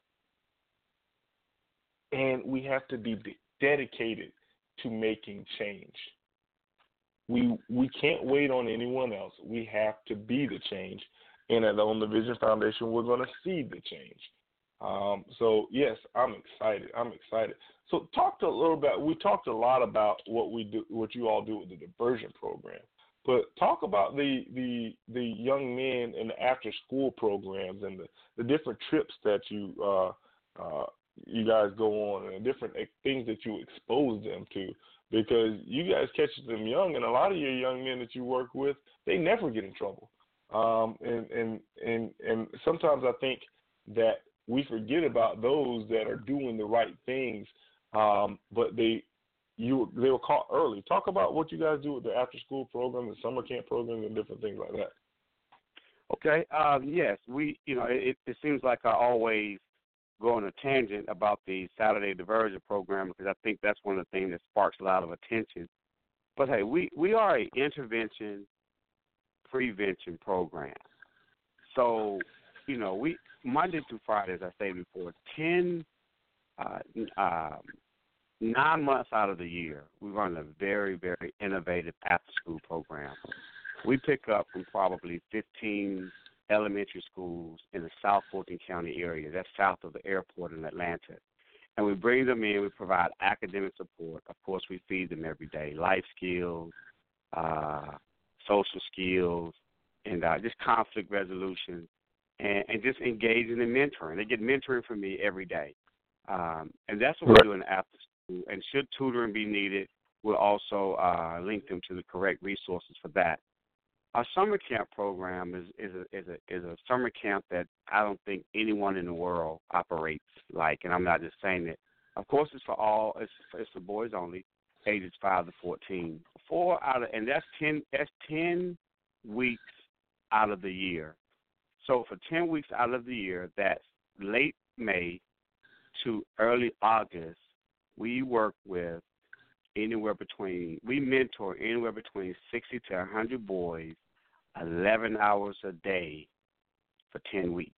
and we have to be dedicated to making change. We we can't wait on anyone else. We have to be the change. And at On the Vision Foundation, we're going to see the change. Um, so, yes, I'm excited. I'm excited. So talk to a little bit. We talked a lot about what we do, what you all do with the diversion program. But talk about the the, the young men and the after-school programs and the, the different trips that you uh, uh, you guys go on and different things that you expose them to, because you guys catch them young, and a lot of your young men that you work with, they never get in trouble. Um, and, and, and, and sometimes I think that we forget about those that are doing the right things, um, but they you they were caught early. Talk about what you guys do with the after-school program, the summer camp program, and different things like that. Okay. Um, yes, we. You know, it, it seems like I always go on a tangent about the Saturday diversion program because I think that's one of the things that sparks a lot of attention. But hey, we, we are an intervention prevention program. So, you know, we Monday through Friday, as I said before, ten, uh, um, nine months out of the year, we run a very, very innovative after-school program. We pick up from probably fifteen elementary schools in the South Fulton County area. That's south of the airport in Atlanta. And we bring them in. We provide academic support. Of course, we feed them every day, life skills, uh, social skills, and uh, just conflict resolution, and, and just engaging in mentoring. They get mentoring from me every day. Um, and that's what we're doing after school. And should tutoring be needed, we'll also uh, link them to the correct resources for that. Our summer camp program is, is, a, is, a, is a summer camp that I don't think anyone in the world operates like, and I'm not just saying it. Of course, it's for all. It's, it's for boys only, ages five to fourteen. Four out of, and that's ten. That's ten weeks out of the year. So for ten weeks out of the year, that's late May to early August. We work with anywhere between. We mentor anywhere between sixty to a hundred boys, eleven hours a day for ten weeks.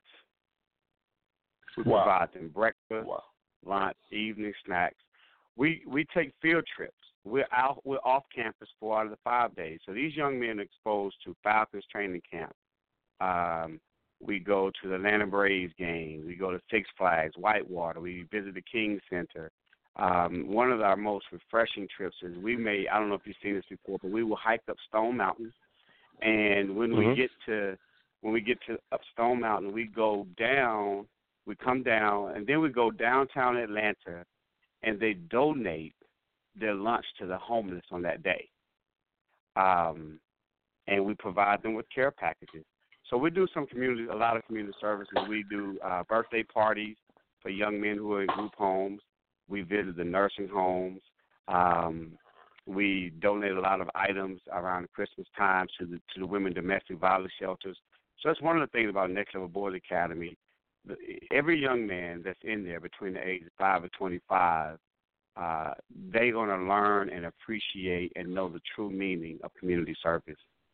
We Wow. provide them breakfast, Wow. lunch, evening snacks. We we take field trips. We're out. We're off campus four out of the five days. So these young men are exposed to Falcons training camp. Um, we go to the Atlanta Braves game. We go to Six Flags, Whitewater. We visit the King Center. Um, one of our most refreshing trips is we may. I don't know if you've seen this before, but we will hike up Stone Mountain. And when mm-hmm. we get to when we get to up Stone Mountain, we go down. We come down, and then we go downtown Atlanta, and they donate their lunch to the homeless on that day. Um, and we provide them with care packages. So we do some community, a lot of community services. We do uh, birthday parties for young men who are in group homes. We visit the nursing homes. Um, we donate a lot of items around Christmas time to the to the women domestic violence shelters. So that's one of the things about Next Level Boys Academy. Every young man that's in there between the ages of five and twenty-five, uh, they're going to learn and appreciate and know the true meaning of community service.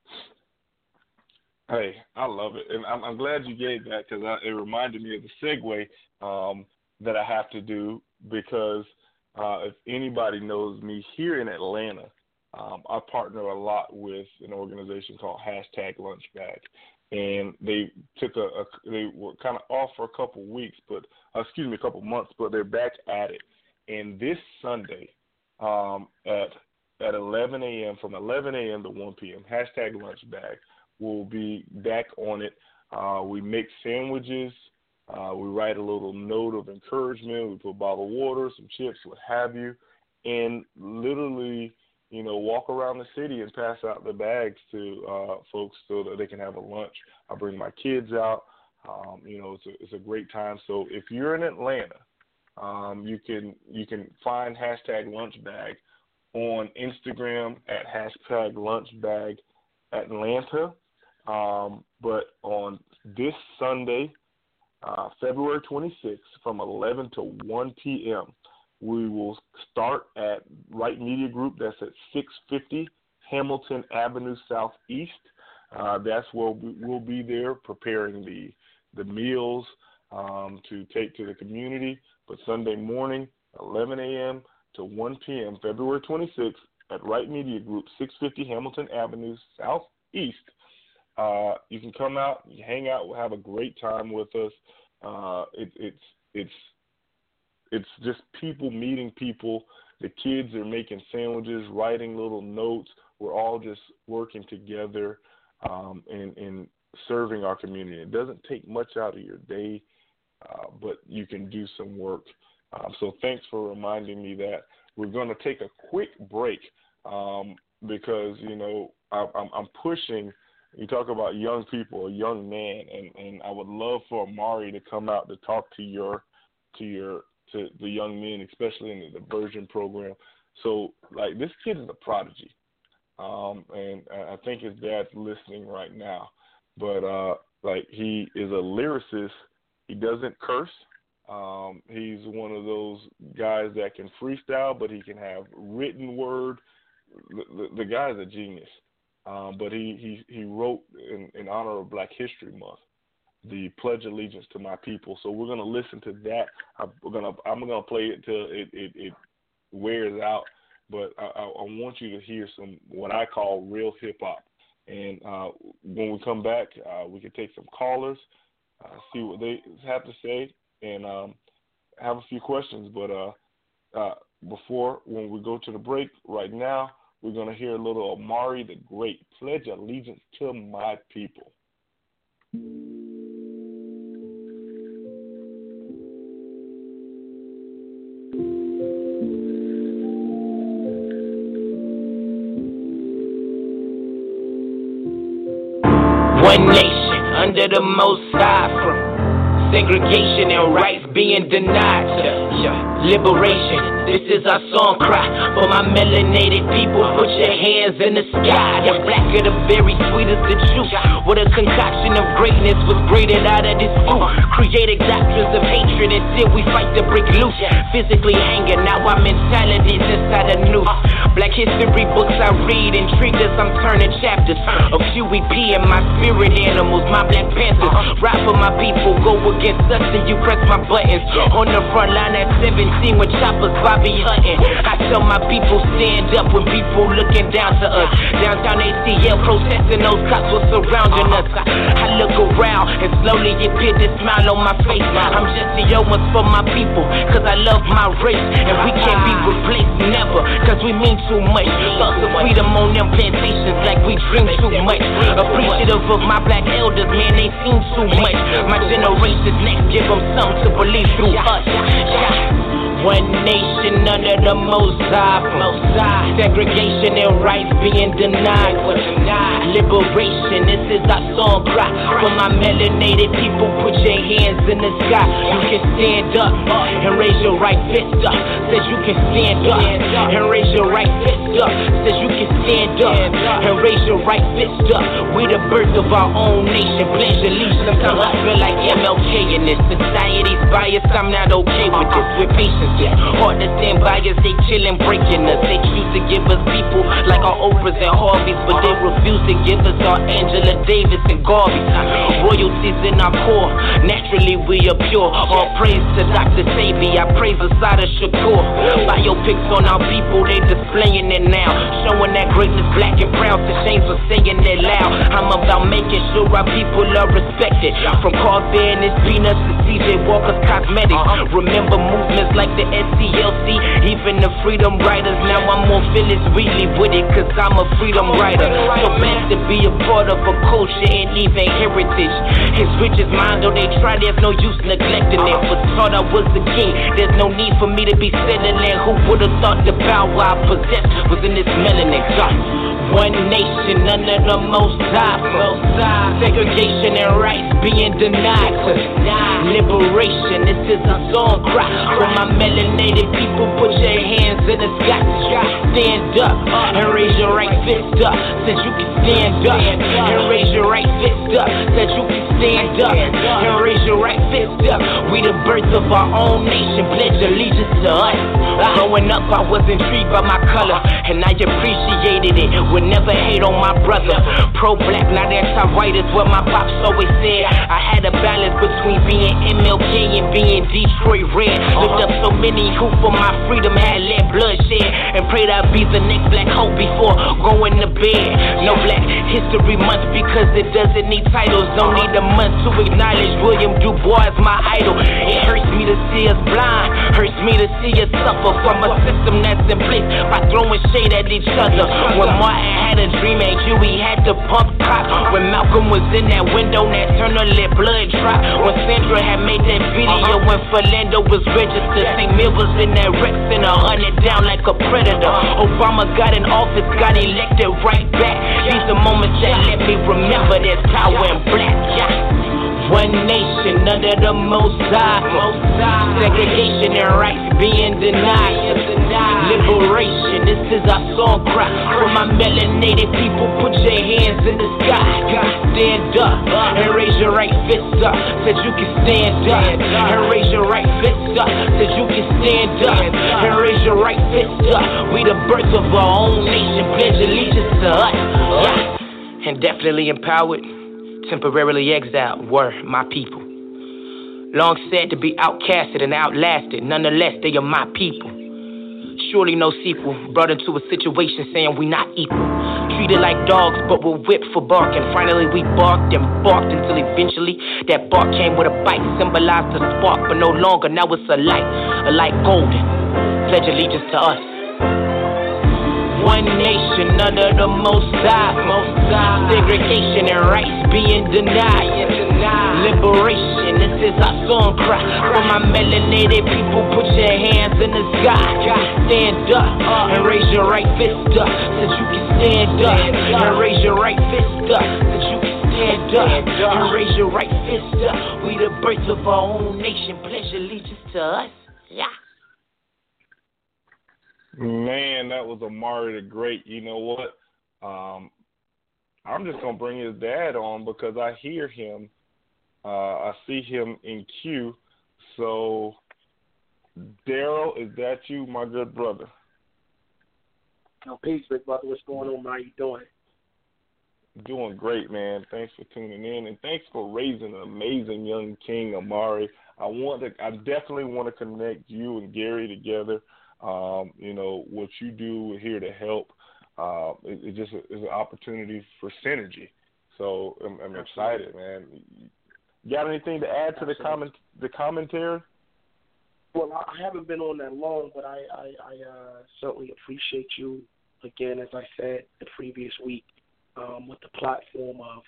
Hey, I love it, and I'm, I'm glad you gave that because it reminded me of the segue um, that I have to do because uh, if anybody knows me here in Atlanta, um, I partner a lot with an organization called Hashtag Lunchbag, and they took a, a they were kind of off for a couple weeks, but uh, excuse me, a couple months, but they're back at it. And this Sunday um, at at eleven a.m. from eleven a.m. to one p.m. Hashtag Lunchbag. We'll be back on it. Uh, we make sandwiches. Uh, we write a little note of encouragement. We put bottled water, some chips, what have you, and literally, you know, walk around the city and pass out the bags to uh, folks so that they can have a lunch. I bring my kids out. Um, you know, it's a, it's a great time. So if you're in Atlanta, um, you can you can find Hashtag Lunchbag on Instagram at Hashtag Lunchbag Atlanta. Um, but on this Sunday, uh, February twenty-sixth, from eleven to one p.m., we will start at Right Media Group. That's at six fifty Hamilton Avenue Southeast. Uh, that's where we'll be there preparing the the meals um, to take to the community. But Sunday morning, eleven a.m. to one p.m., February twenty-sixth, at Right Media Group, six fifty Hamilton Avenue Southeast. Uh, you can come out, you hang out, we'll have a great time with us. Uh, it, it's it's it's just people meeting people. The kids are making sandwiches, writing little notes. We're all just working together um, and, and serving our community. It doesn't take much out of your day, uh, but you can do some work. Um, so thanks for reminding me that. We're going to take a quick break um, because, you know, I, I'm, I'm pushing. You talk about young people, a young man, and, and I would love for Amari to come out to talk to your, to your, to the young men, especially in the diversion program. So, like, this kid is a prodigy, um, and I think his dad's listening right now. But uh, like, he is a lyricist. He doesn't curse. Um, he's one of those guys that can freestyle, but he can have written word. The, the, the guy's a genius. Um, but he, he, he wrote in, in honor of Black History Month, the Pledge Allegiance to My People. So we're going to listen to that. I, we're gonna, I'm going to play it till it, it, it wears out. But I, I, I want you to hear some what I call real hip-hop. And uh, when we come back, uh, we can take some callers, uh, see what they have to say, and um, have a few questions. But uh, uh, before, when we go to the break right now, we're going to hear a little Amari the Great, Pledge Allegiance to My People. One nation under the Most High, from segregation and rights being denied to liberation. This is our song cry for my melanated people. Put your hands in the sky. The black are the very sweetest the truth. What a concoction of greatness was braided out of this food. Created doctrines of hatred until we fight to break loose. Physically hanging, now our mentality is inside a noose. Black history books I read intrigued as I'm turning chapters of Q E P and my spirit animals, my Black Panthers. Ride for my people, go against us and you press my buttons. On the front line at seventeen with choppers, Bobby Hutton. I tell my people stand up when people looking down to us. Downtown A T L protesting, those cops were surrounding us. I, I look around and slowly you get this smile on my face. I'm just the Omas for my people, cause I love my race. And we can't be replaced, never, cause we mean too much. Thoughts of freedom on them plantations like we dream too much. Appreciative of my black elders, man, they ain't seen too much. My generation's next, give them something to believe through us. One nation under the Most High. Segregation and rights being denied. Liberation, this is our song cry. For my melanated people, put your hands in the sky. You can stand up and raise your right fist up. Says you can stand up and raise your right fist up. Says you can stand up and raise your right fist up. We the birth of our own nation. Pledge allegiance. Sometimes I feel like M L K in this. Society's biased, I'm not okay with this. With patience. Hard to stand by us, they chillin', breaking us. They choose to give us people like our Oprahs and Harveys, but they refuse to give us our Angela Davis and Garveys. Royalties in our core, naturally we are pure. All praise to Doctor Sabi, I praise Asada Shakur. Biopics on our people, they displaying it now, showing that greatness black and proud. The shames for saying it loud. I'm about making sure our people are respected. From Carver and his peanuts to T J Walker's cosmetics. Remember movements like the S C L C, even the freedom riders. Now I'm on Phyllis Wheatley with it, cause I'm a freedom rider. So blessed to be a part of a culture and even heritage. His riches mine, though they try, there's no use neglecting it. Was taught I was the king, there's no need for me to be settling. Who would've thought the power I possess was in this melanin God? One nation under the Most High. Segregation and rights being denied. Liberation, this is a song cry. For my melanated people, put your hands in the sky. Stand up and raise your right fist up. Said you can stand up and raise your right fist up. Said you can stand up and raise your right fist up. We the birth of our own nation. Pledge allegiance to us. Growing up, I was intrigued by my color, and I appreciated it. Would never hate on my brother. Pro-black, not anti-white is what my pops always said. I had a balance between being M L K and being Detroit Red. Looked up so many who for my freedom had let bloodshed, and prayed I'd be the next Black Hope before going to bed. No Black History Month because it doesn't need titles. Don't need a month to acknowledge William Du Bois as my idol. It hurts me to see us blind, hurts me to see us suffer from a system that's in place by throwing shade at each other. When Martin had a dream and Huey had to pump cock. When Malcolm was in that window, that Turner let blood drop. When Sandra had made that video, when Philando was registered, Saint Mill was in that Rex Center, hunted down like a predator. Obama got in office, got elected right back. These are moments that let me remember there's power in black. Yeah. One nation under the Most High. Segregation and rights being denied. Liberation, this is our song cry. For my melanated people, put your hands in the sky. Stand up and raise your right fist up. Said you can stand up and raise your right fist up. Said you can stand up and raise your right fist up. We the birth of our own nation. Pledge allegiance to us. Yeah. And definitely empowered. Temporarily exiled were my people. Long said to be outcasted and outlasted, nonetheless they are my people. Surely no sequel, brought into a situation saying we not equal. Treated like dogs but were whipped for barking. Finally we barked and barked until eventually that bark came with a bite. Symbolized a spark but no longer, now it's a light. A light golden, pledge allegiance to us. One nation under the Most High. Segregation and rights being denied. Liberation, this is our song cry. For my melanated people, put your hands in the sky. Stand up and raise your right fist up. Said you can stand up and raise your right fist up. Said you can stand up and raise your right fist up. We the birth of our own nation. Pledge allegiance to us. Yeah. Man, that was Amari the Great. You know what? Um, I'm just going to bring his dad on because I hear him. Uh, I see him in queue. So, Daryl, is that you, my good brother? No, peace, big brother. What's going on? How you doing? Doing great, man. Thanks for tuning in, and thanks for raising an amazing young king, Amari. I want to, I definitely want to connect you and Gary together. Um, you know, what you do, we're here to help. Uh, it, it just is an opportunity for synergy. So I'm, I'm excited, man. You got anything to add to the comment, the commentary? Well, I haven't been on that long, but I, I, I uh, certainly appreciate you, again, as I said the previous week, um, with the platform of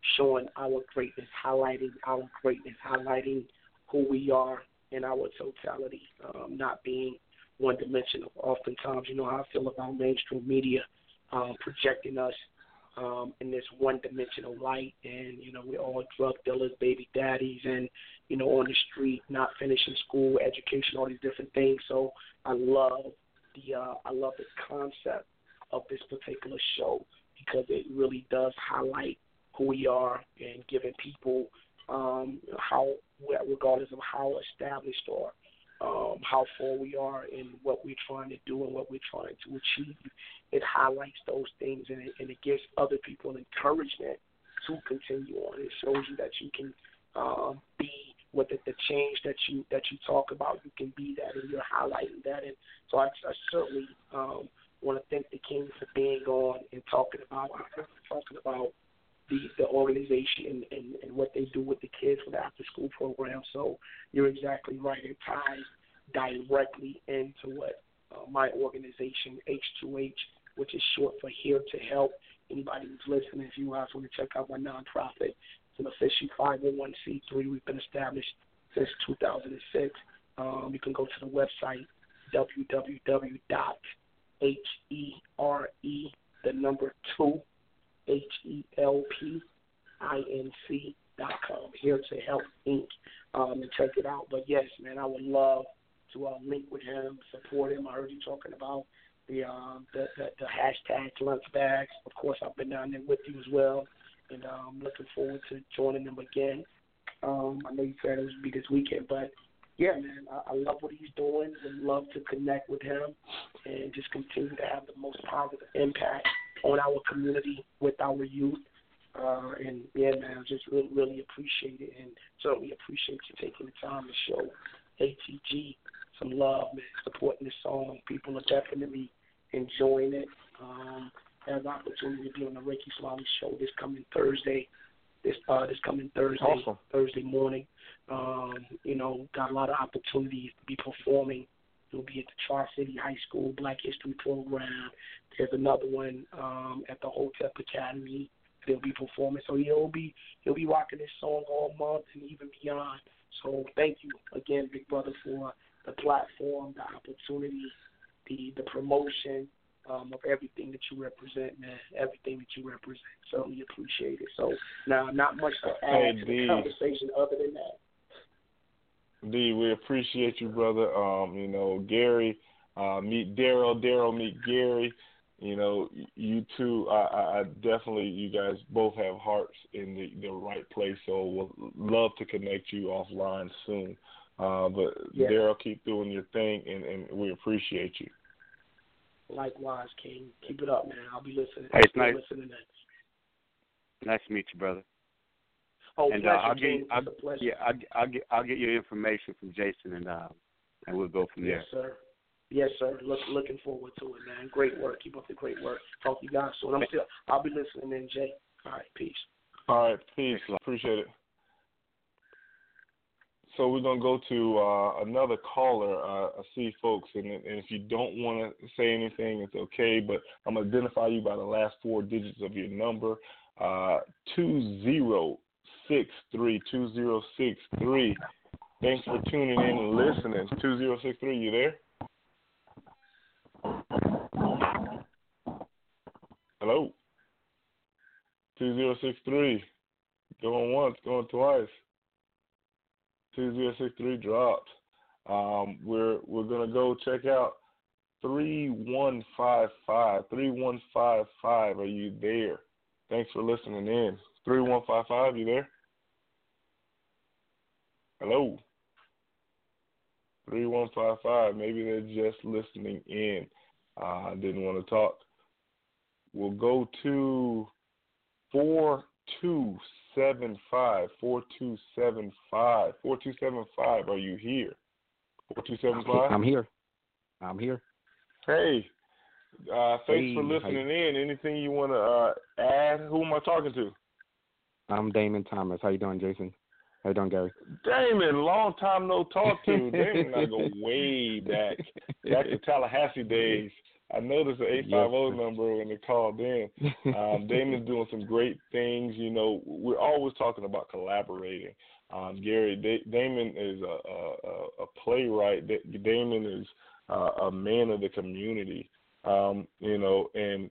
showing our greatness, highlighting our greatness, highlighting who we are in our totality, um, not being one-dimensional. Oftentimes, you know how I feel about mainstream media um, projecting us um, in this one-dimensional light, and, you know, we're all drug dealers, baby daddies, and, you know, on the street, not finishing school, education, all these different things. So I love the uh, I love the concept of this particular show because it really does highlight who we are and giving people um, how, regardless of how established or um, how far we are in what we're trying to do and what we're trying to achieve. It highlights those things and it, and it gives other people encouragement to continue on. It shows you that you can um, be with it, the change that you that you talk about. You can be that, and you're highlighting that. And so I, I certainly um, want to thank the King for being on and talking about talking about the, the organization and, and, and what they do with the kids for the after-school program. So you're exactly right. It ties directly into what uh, my organization, H two H, which is short for Here to Help. Anybody who's listening, if you guys want to check out my nonprofit, it's an official five oh one c three. We've been established since two thousand six. Um, you can go to the website, w w w dot here, the number two, H E L P I N C dot com, Here to Help, Incorporated. Um, and check it out. But, yes, man, I would love to uh, link with him, support him. I heard you talking about the, um, the, the, the hashtag lunch bags. Of course, I've been down there with you as well, and I'm um, looking forward to joining them again. Um, I know you said it would be this weekend, but, yeah, man, I, I love what he's doing. Would love to connect with him and just continue to have the most positive impact on our community with our youth. Uh, and, yeah, man, I just really, really appreciate it and certainly appreciate you taking the time to show A T G some love, man, supporting this song. People are definitely enjoying it. Um, I have the opportunity to be on the Ricky Smiley show this coming Thursday, this uh, this coming Thursday, awesome. Thursday morning. Um, you know, got a lot of opportunities to be performing. We'll be at the Tri-City High School Black History Program. There's another one um, at the Hotep Academy. They'll be performing. So he'll be he'll be rocking this song all month and even beyond. So thank you again, Big Brother, for the platform, the opportunity, the the promotion um, of everything that you represent, man. Everything that you represent. Certainly appreciate it. So now, not much to add hey, to D, the conversation other than that. D, we appreciate you, brother. Um, you know, Gary, uh, meet Daryl. Daryl, meet Gary. You know, you two, I, I definitely, you guys both have hearts in the, the right place. So we'll love to connect you offline soon. Uh, but yeah. Daryl, keep doing your thing, and, and we appreciate you. Likewise, King. Keep it up, man. I'll be listening. Hey, it's nice. Listening next. Nice to meet you, brother. Oh, and pleasure, uh, I'll King. get, I'll, it's a pleasure. Yeah, I'll, I'll get, I'll get your information from Jason, and uh, and we'll go from there. Yes, sir. Yes, sir. Look, looking forward to it, man. Great work. Keep up the great work. Talk to you guys soon. I'm still. I'll be listening in, Jay. All right, peace. All right, peace. Appreciate it. So we're gonna go to uh, another caller. Uh, I see folks, and, and if you don't want to say anything, it's okay. But I'm gonna identify you by the last four digits of your number. Uh, two zero six three two zero six three. Thanks for tuning in and listening. Two zero six three. You there? Hello. Two zero six three. Going once, going twice. Two zero six three dropped. Um, we're we're gonna go check out three one five five. Three one five five. Are you there? Thanks for listening in. Three one five five. You there? Hello. Three one five five. Maybe they're just listening in. I uh, didn't want to talk. We'll go to four two seven five. Four two seven five. Four two seven five. Are you here? Four two seven five. I'm here. I'm here. Hey, uh, thanks hey, for listening in. Anything you want to uh, add? Who am I talking to? I'm Damon Thomas. How you doing, Jason? How you doing, Gary? Damon, long time no talk to. Damon and I go way back, back to Tallahassee days. I noticed the eight five zero number when they called in. Um, Damon's doing some great things. You know, we're always talking about collaborating. Um, Gary, da- Damon is a, a, a playwright. Damon is uh, a man of the community. Um, you know, and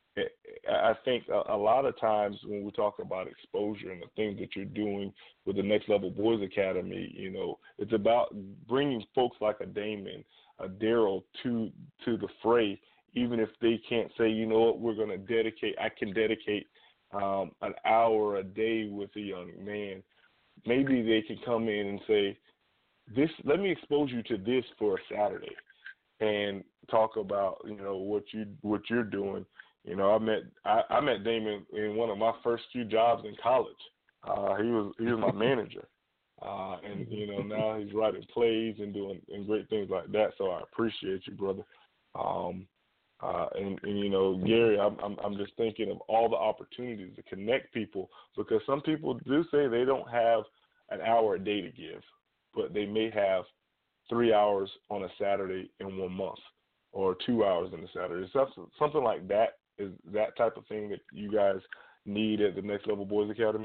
I think a, a lot of times when we talk about exposure and the things that you're doing with the Next Level Boys Academy, you know, it's about bringing folks like a Damon, a Daryl to to the fray, even if they can't say, you know what, we're going to dedicate, I can dedicate um, an hour a day with a young man. Maybe they can come in and say, this, let me expose you to this for a Saturday and talk about, you know, what you what you're doing. You know, I met I, I met Damon in one of my first few jobs in college. Uh, he was he was my manager, uh, and you know now he's writing plays and doing and great things like that. So I appreciate you, brother. Um, uh, and, and you know, Gary, I'm, I'm I'm just thinking of all the opportunities to connect people, because some people do say they don't have an hour a day to give, but they may have three hours on a Saturday in one month, or two hours on a Saturday. Something something like that. Is that type of thing that you guys need at the Next Level Boys Academy?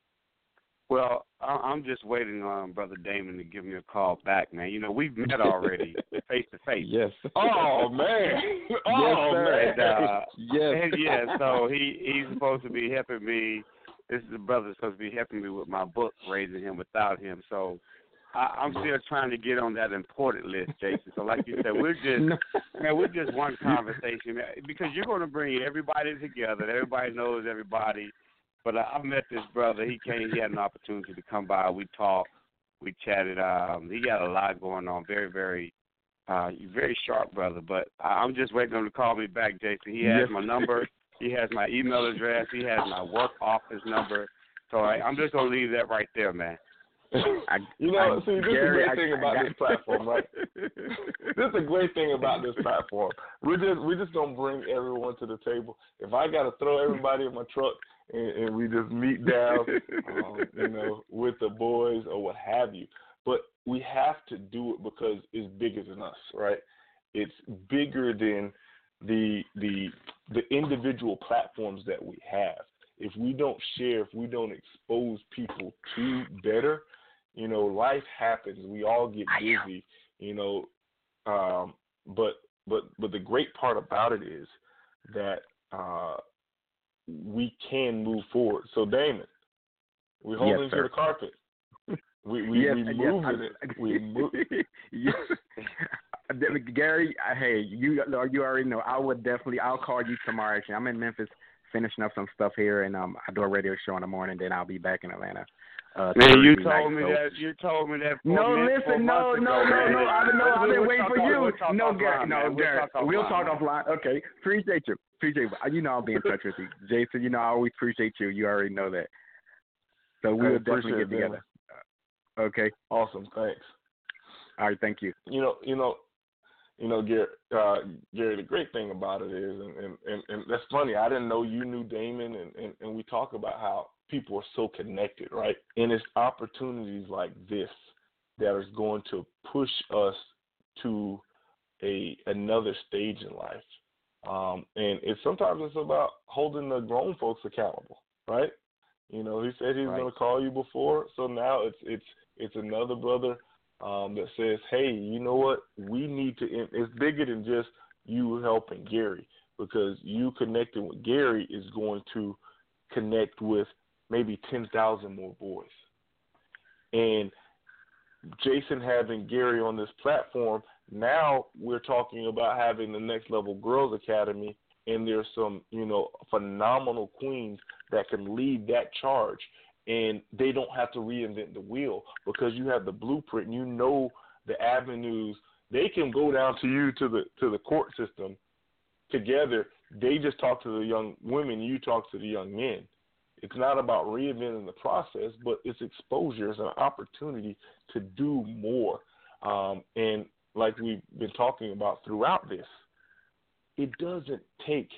Well, I'm just waiting on Brother Damon to give me a call back, man. You know, we've met already face to face. Yes. Oh man. Oh yes, man. And, uh, yes. And yeah. So he he's supposed to be helping me. This is the brother supposed to be helping me with my book, Raising Him Without Him. So I, I'm still trying to get on that important list, Jason. So like you said, we're just man, we're just one conversation, man, because you're going to bring everybody together. Everybody knows everybody. But I, I met this brother. He came. He had an opportunity to come by. We talked. We chatted. Um, he got a lot going on. Very, very, uh, very sharp brother. But I, I'm just waiting on him to call me back, Jason. He has yes. my number. He has my email address. He has my work office number. So I, I'm just going to leave that right there, man. I, you know, I, see, this Gary, is a great I, thing about I, this platform, right? This is a great thing about this platform. We're just we're just gonna bring everyone to the table. If I gotta throw everybody in my truck and, and we just meet down, um, you know, with the boys or what have you, but we have to do it because it's bigger than us, right? It's bigger than the the the individual platforms that we have. If we don't share, if we don't expose people to better, you know, life happens. We all get busy, you know. Um, but but but the great part about it is that uh, we can move forward. So Damon, we're holding yes, to the carpet. We we, yes, we moving yes, it. We move. yes. Gary, hey, you you already know. I would definitely. I'll call you tomorrow. Actually, I'm in Memphis, finishing up some stuff here, and um, I do a radio show in the morning. Then I'll be back in Atlanta. Uh, Man, you told night, me so. that. You told me that. No, minutes, listen, no, no, no, no. I've been, no, I've been waiting for you. We'll No, Gary, no, we'll Gary. Talk we'll offline, talk man. offline. Okay, appreciate you. Appreciate you. You know I'll be in touch with you, Jason. You know I always appreciate you. You already know that. So we will definitely get together. Uh, okay. Awesome. Thanks. All right. Thank you. You know. You know. You know, Gary, uh, Gary, the great thing about it is, and, and, and, and that's funny, I didn't know you knew Damon, and, and, and we talk about how people are so connected, right? And it's opportunities like this that is going to push us to a another stage in life. Um, and it's sometimes it's about holding the grown folks accountable, right? You know, he said he was right. going to call you before, so now it's it's it's another brother Um, that says, hey, you know what, we need to, it's bigger than just you helping Gary, because you connecting with Gary is going to connect with maybe ten thousand more boys. And Jason having Gary on this platform, now we're talking about having the Next Level Girls Academy, and there's some, you know, phenomenal queens that can lead that charge. And they don't have to reinvent the wheel because you have the blueprint and you know the avenues. They can go down to you to the to the court system together. They just talk to the young women, you talk to the young men. It's not about reinventing the process, but it's exposure. It's an opportunity to do more. Um, and like we've been talking about throughout this, it doesn't take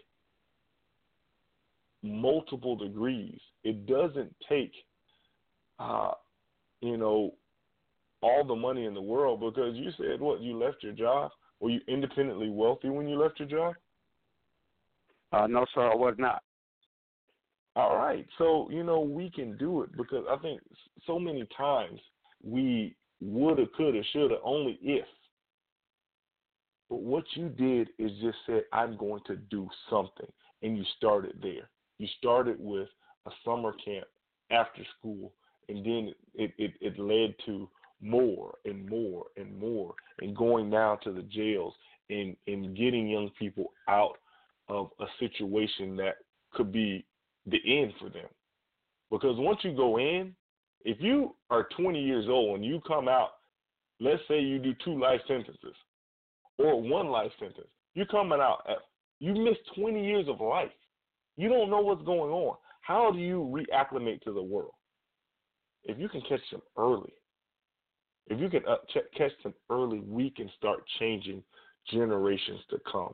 multiple degrees. It doesn't take, uh, you know, all the money in the world, because you said, what, you left your job? Were you independently wealthy when you left your job? Uh, no, sir, I was not. All right. So, you know, we can do it because I think so many times we woulda, coulda, shoulda, only if. But what you did is just said, I'm going to do something. And you started there. You started with a summer camp after school, and then it, it, it led to more and more and more, and going down to the jails and, and getting young people out of a situation that could be the end for them. Because once you go in, if you are twenty years old and you come out, let's say you do two life sentences or one life sentence, you're coming out, at, you missed twenty years of life. You don't know what's going on. How do you reacclimate to the world? If you can catch them early, if you can uh, ch- catch them early, we can start changing generations to come.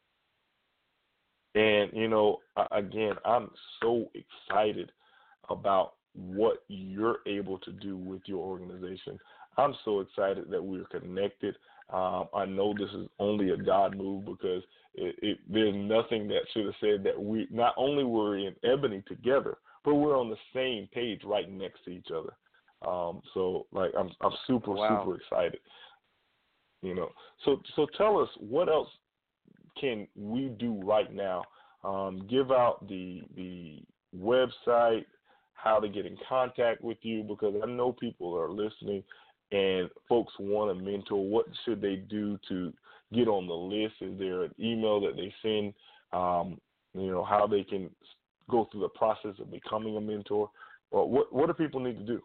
And, you know, again, I'm so excited about what you're able to do with your organization. I'm so excited that we're connected. Um, I know this is only a God move because it, it, there's nothing that should have said that we not only were in Ebony together, but we're on the same page right next to each other. Um, so, like, I'm I'm super wow. super excited. You know, so so tell us, what else can we do right now? Um, give out the the website, how to get in contact with you, because I know people are listening and folks want a mentor. What should they do to get on the list? Is there an email that they send? Um, you know, how they can go through the process of becoming a mentor? Or what what do people need to do?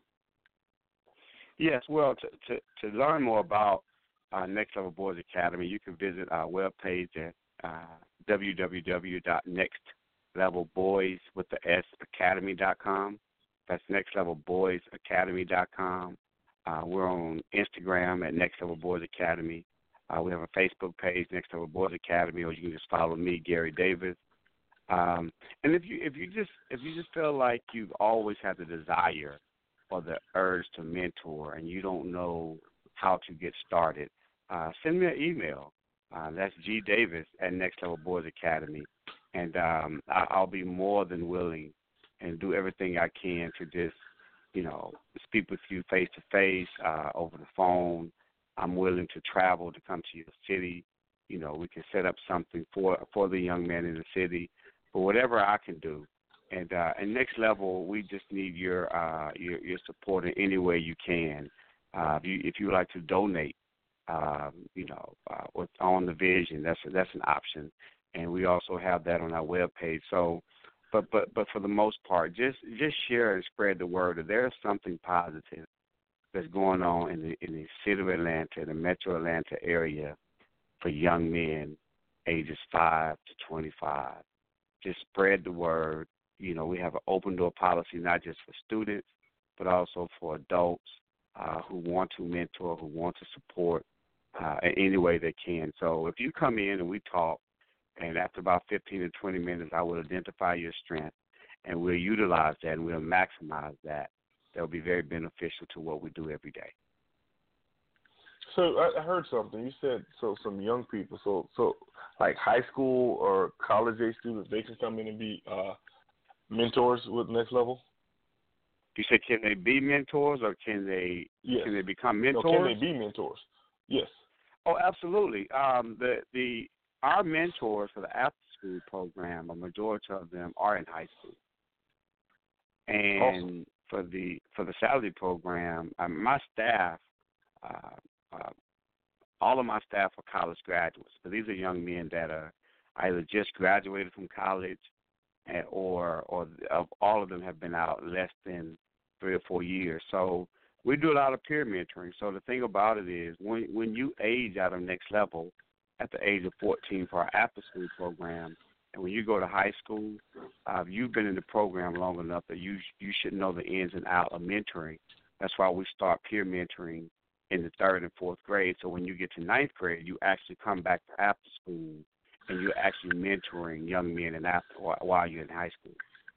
Yes, well, to to, to learn more about uh, Next Level Boys Academy, you can visit our webpage at uh, w w w dot next level boys with the S academy dot com. That's next level boys academy dot com. Uh, we're on Instagram at Next Level Boys Academy. Uh, we have a Facebook page, Next Level Boys Academy, or you can just follow me, Gary Davis. Um, and if you if you just if you just feel like you've always had the desire or the urge to mentor and you don't know how to get started, uh, send me an email. Uh, that's G Davis at Next Level Boys Academy, and um, I, I'll be more than willing and do everything I can to just, you know, speak with you face to face, uh, over the phone. I'm willing to travel to come to your city. You know, we can set up something for for the young man in the city, but whatever I can do. And uh, and Next Level, we just need your uh, your, your support in any way you can. Uh, if you if you would like to donate, um, you know, uh, with on the vision, that's that's an option, and we also have that on our webpage. So, but but but for the most part, just just share and spread the word that there's something positive that's going on in the in the city of Atlanta, the Metro Atlanta area, for young men ages five to twenty-five. Just spread the word. You know, we have an open door policy, not just for students, but also for adults uh, who want to mentor, who want to support uh, in any way they can. So if you come in and we talk, and after about fifteen to twenty minutes, I will identify your strength, and we'll utilize that and we'll maximize that. That will be very beneficial to what we do every day. So I heard something. You said so some young people, so so like high school or college age students, they can come in and be uh, mentors with Next Level? You said, can they be mentors, or can they yes. can they become mentors? No, can they be mentors? Yes. Oh, absolutely. Um, the the our mentors for the after school program, a majority of them are in high school, and awesome. for the for the Saturday program, um, my staff, uh, uh, all of my staff are college graduates. So these are young men that are either just graduated from college, and, or or of all of them have been out less than three or four years. So we do a lot of peer mentoring. So the thing about it is, when when you age out of Next Level at the age of fourteen for our after school program, and when you go to high school, uh, you've been in the program long enough that you you should know the ins and outs of mentoring. That's why we start peer mentoring in the third and fourth grade. So when you get to ninth grade, you actually come back to after school, and you're actually mentoring young men and after while you're in high school.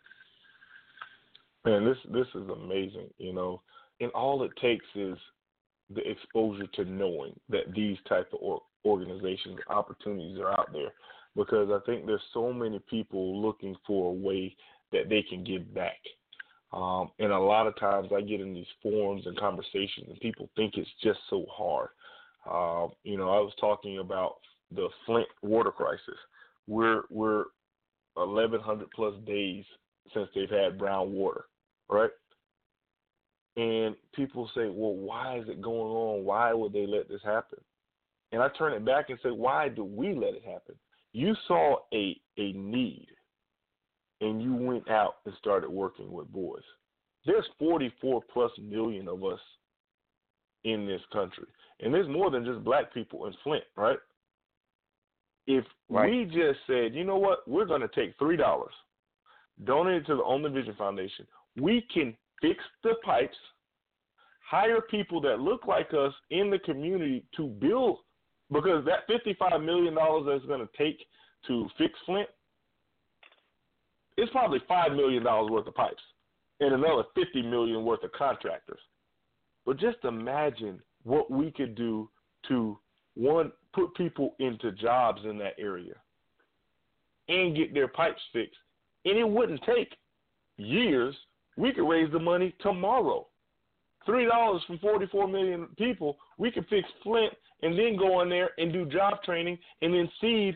Man, this this is amazing, you know, and all it takes is the exposure to knowing that these type of or, organizations, opportunities are out there, because I think there's so many people looking for a way that they can give back. Um, and a lot of times I get in these forums and conversations, and people think it's just so hard. Uh, you know, I was talking about the Flint water crisis. We're we're eleven hundred plus days since they've had brown water, right? And people say, well, why is it going on? Why would they let this happen? And I turn it back and say, why do we let it happen? You saw a a need, and you went out and started working with boys. There's forty-four plus million of us in this country. And there's more than just black people in Flint, right? If right. we just said, you know what, we're going to take three dollars, donate it to the Own the Vision Foundation, we can fix the pipes, hire people that look like us in the community to build, because that fifty-five million dollars that's going to take to fix Flint, it's probably five million dollars worth of pipes and another fifty million dollars worth of contractors. But just imagine what we could do to, one, put people into jobs in that area and get their pipes fixed. And it wouldn't take years. We could raise the money tomorrow. three dollars from forty-four million people, we could fix Flint and then go in there and do job training and then seed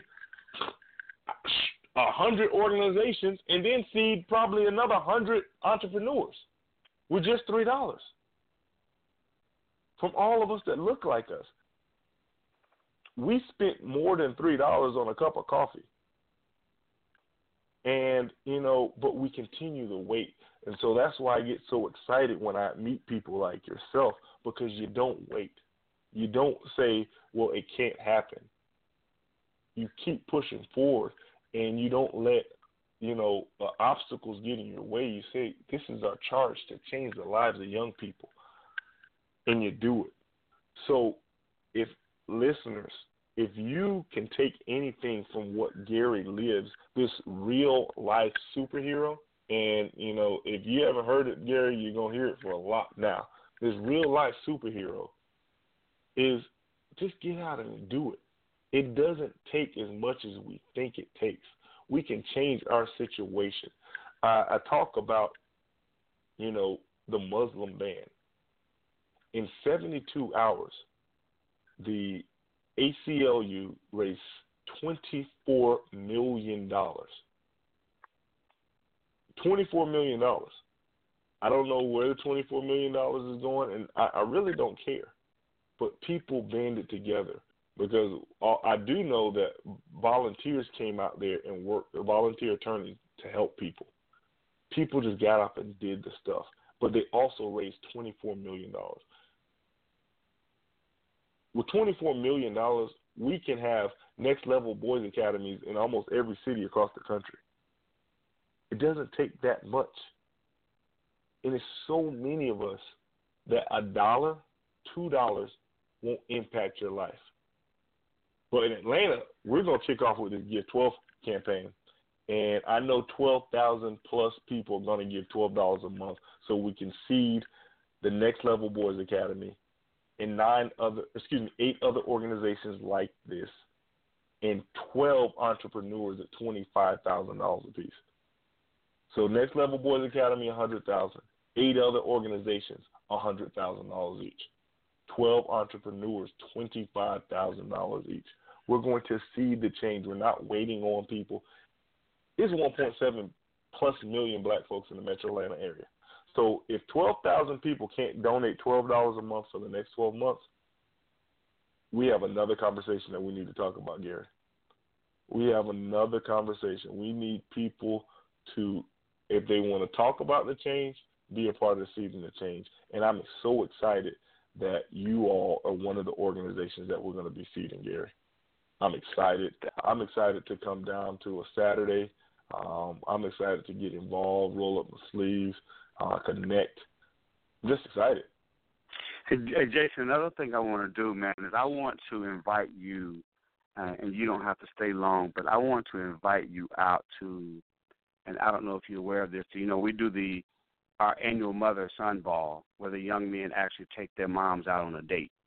one hundred organizations and then seed probably another one hundred entrepreneurs with just three dollars. From all of us that look like us. We spent more than three dollars on a cup of coffee. And, you know, but we continue to wait. And so that's why I get so excited when I meet people like yourself, because you don't wait. You don't say, well, it can't happen. You keep pushing forward, and you don't let, you know, uh, obstacles get in your way. You say, this is our charge to change the lives of young people. And you do it. So if listeners, if you can take anything from what Gary lives, this real life superhero, and, you know, if you ever heard it, Gary, you're going to hear it for a lot now. This real life superhero is just get out and do it. It doesn't take as much as we think it takes. We can change our situation. Uh, I talk about, you know, the Muslim ban. In seventy-two hours, the A C L U raised twenty-four million dollars. twenty-four million dollars. I don't know where the twenty-four million dollars is going, and I, I really don't care. But people banded together, because I do know that volunteers came out there and worked, volunteer attorneys, to help people. People just got up and did the stuff, but they also raised twenty-four million dollars. With twenty-four million dollars, we can have next-level boys academies in almost every city across the country. It doesn't take that much. And there's so many of us that a dollar, two dollars won't impact your life. But in Atlanta, we're going to kick off with this Give twelve campaign. And I know twelve thousand plus people are going to give twelve dollars a month so we can seed the Next Level Boys Academy and nine other, excuse me, eight other organizations like this, and twelve entrepreneurs at twenty-five thousand dollars a piece. So Next Level Boys Academy, one hundred thousand dollars. Eight other organizations, one hundred thousand dollars each. twelve entrepreneurs, twenty-five thousand dollars each. We're going to see the change. We're not waiting on people. There's one point seven plus million black folks in the metro Atlanta area. So if twelve thousand people can't donate twelve dollars a month for the next twelve months, we have another conversation that we need to talk about, Gary. We have another conversation. We need people to, if they want to talk about the change, be a part of seeding the change. And I'm so excited that you all are one of the organizations that we're going to be seeding, Gary. I'm excited. I'm excited to come down to a Saturday. Um, I'm excited to get involved, roll up my sleeves, uh, connect. I'm just excited. Hey, hey, Jason, another thing I want to do, man, is I want to invite you, uh, and you don't have to stay long, but I want to invite you out to, and I don't know if you're aware of this, you know, we do the our annual mother-son ball where the young men actually take their moms out on a date.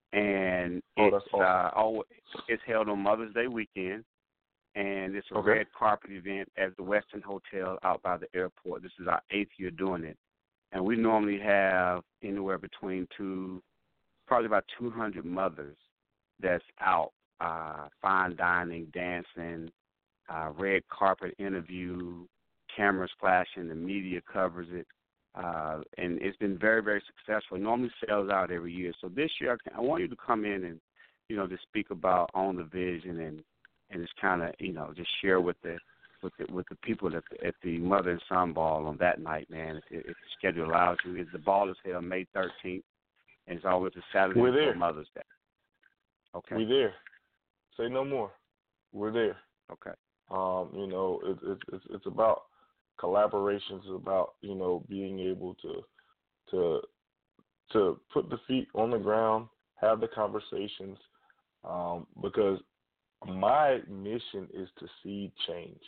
and oh, it's that's awesome. uh, oh, it's held on Mother's Day weekend, and it's a Okay. red carpet event at the Westin Hotel out by the airport. This is our eighth year doing it, and we normally have anywhere between two, probably about two hundred mothers that's out, uh, fine dining, dancing, uh, red carpet interview, cameras flashing, the media covers it. Uh, and it's been very, very successful. It normally sells out every year. So this year, I, can, I want you to come in and, you know, just speak about Own the Vision and, and just kind of, you know, just share with the with the, with the people at the, at the Mother and Son Ball on that night, man. If, if the schedule allows you, it's the ball is held May thirteenth, and it's always a Saturday We're before there. Mother's Day. Okay. We're there. Say no more. We're there. Okay. Um, you know, it, it, it's it's about collaborations. It's about, you know, being able to to to put the feet on the ground, have the conversations, um, because my mission is to see change.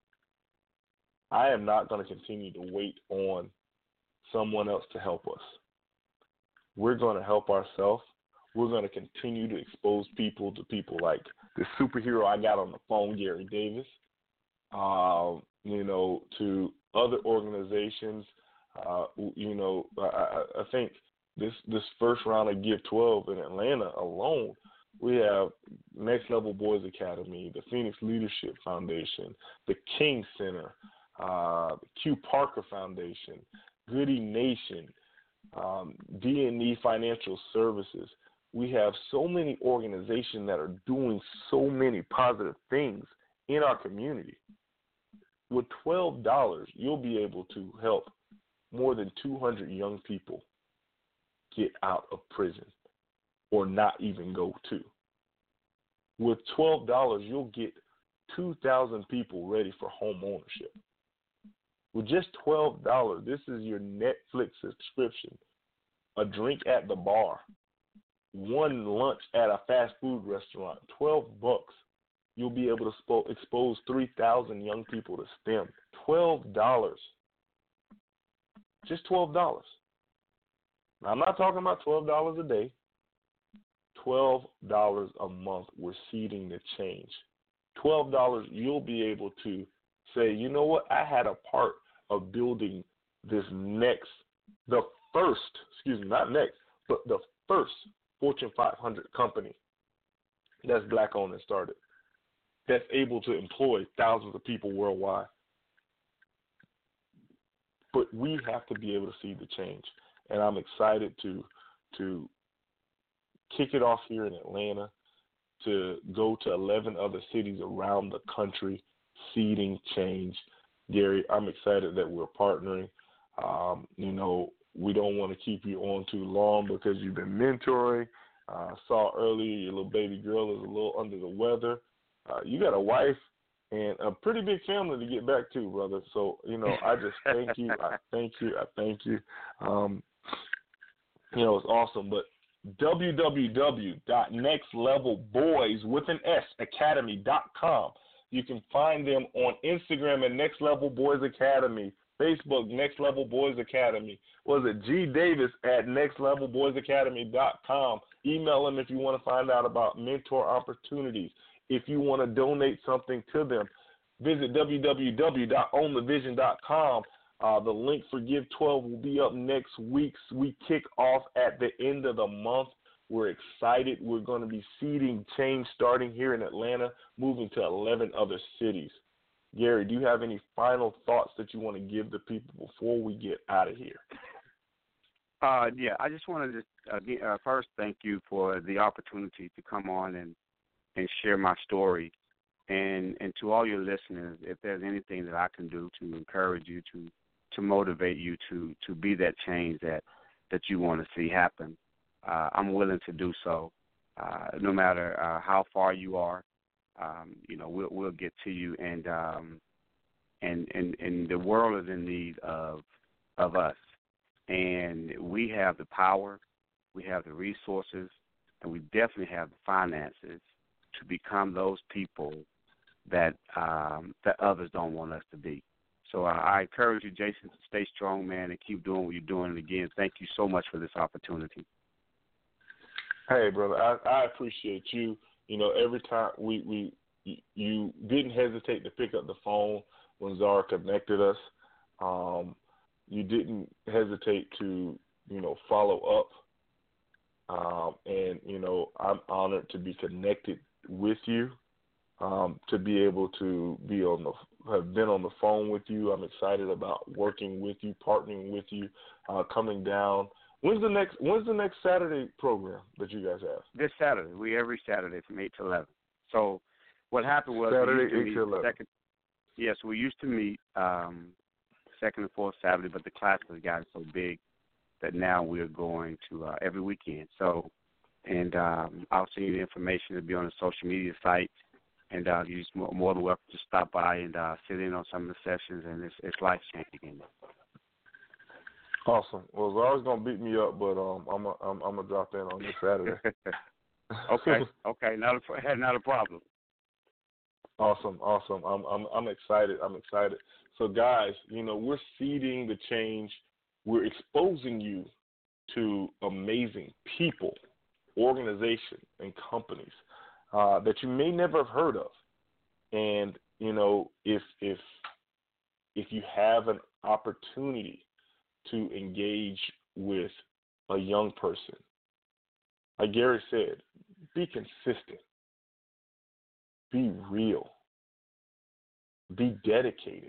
I am not going to continue to wait on someone else to help us. We're going to help ourselves. We're going to continue to expose people to people like the superhero I got on the phone, Gary Davis, um, you know, to other organizations. Uh, you know, I, I think this this first round of Give twelve in Atlanta alone, we have Next Level Boys Academy, the Phoenix Leadership Foundation, the King Center, uh, the Q Parker Foundation, Goody Nation, um, D and E Financial Services. We have so many organizations that are doing so many positive things in our community. With twelve dollars, you'll be able to help more than two hundred young people get out of prison or not even go to. With twelve dollars, you'll get two thousand people ready for home ownership. With just twelve dollars, this is your Netflix subscription, a drink at the bar, one lunch at a fast food restaurant, twelve bucks. You'll be able to spo- expose three thousand young people to STEM. twelve dollars. Just twelve dollars. Now, I'm not talking about twelve dollars a day. twelve dollars a month, we're seeding the change. twelve dollars, you'll be able to say, you know what, I had a part of building this next, the first, excuse me, not next, but the first Fortune five hundred company that's black-owned and started, that's able to employ thousands of people worldwide. But we have to be able to see the change. And I'm excited to to kick it off here in Atlanta, to go to eleven other cities around the country, seeding change. Gary, I'm excited that we're partnering. Um, you know, we don't want to keep you on too long because you've been mentoring. I uh, saw earlier your little baby girl is a little under the weather. Uh, you got a wife and a pretty big family to get back to, brother. So, you know, I just thank you. I thank you. I thank you. Um, you know, it's awesome. But w w w dot next level boys with an S academy dot com. You can find them on Instagram at Next Level Boys Academy, Facebook Next Level Boys Academy. Was it G Davis at next level boys academy dot com? Email them if you want to find out about mentor opportunities. If you want to donate something to them, visit w w w dot own the vision dot com. Uh, the link for Give twelve will be up next week. We kick off at the end of the month. We're excited. We're going to be seeding change starting here in Atlanta, moving to eleven other cities. Gary, do you have any final thoughts that you want to give the people before we get out of here? Uh, yeah, I just want to just uh, uh, first thank you for the opportunity to come on and, and share my story. And and to all your listeners, if there's anything that I can do to encourage you, to to motivate you to, to be that change that, that you want to see happen, uh, I'm willing to do so. Uh, no matter uh, how far you are, um, you know, we'll we'll get to you. And um, and and and the world is in need of of us. And we have the power, we have the resources, and we definitely have the finances to become those people that um, that others don't want us to be. So uh, I encourage you, Jason, to stay strong, man, and keep doing what you're doing. And again, thank you so much for this opportunity. Hey, brother, I, I appreciate you. You know, every time we, we you didn't hesitate to pick up the phone when Zara connected us. Um, you didn't hesitate to, you know, follow up. Um, and, you know, I'm honored to be connected with you, um, to be able to be on the, have been on the phone with you. I'm excited about working with you, partnering with you, uh, coming down. When's the next, when's the next Saturday program that you guys have? This Saturday. We every Saturday from eight to eleven. So what happened was Saturday, we used to eight to eleven. Second, yes, we used to meet um, second and fourth Saturday, but the class has gotten so big that now we're going to uh, every weekend. So, and um, I'll send you the information to be on the social media site, and uh, you're more, more than welcome to stop by and uh, sit in on some of the sessions, and it's, it's life changing. Awesome. Well, Zara's gonna beat me up, but um, I'm a, I'm I'm gonna drop in on this Saturday. okay, okay, not a not a problem. Awesome, awesome. I'm I'm I'm excited. I'm excited. So, guys, you know, we're seeding the change. We're exposing you to amazing people, organizations, and companies uh, that you may never have heard of. And you know, if if if you have an opportunity to engage with a young person, like Gary said, be consistent, be real, be dedicated.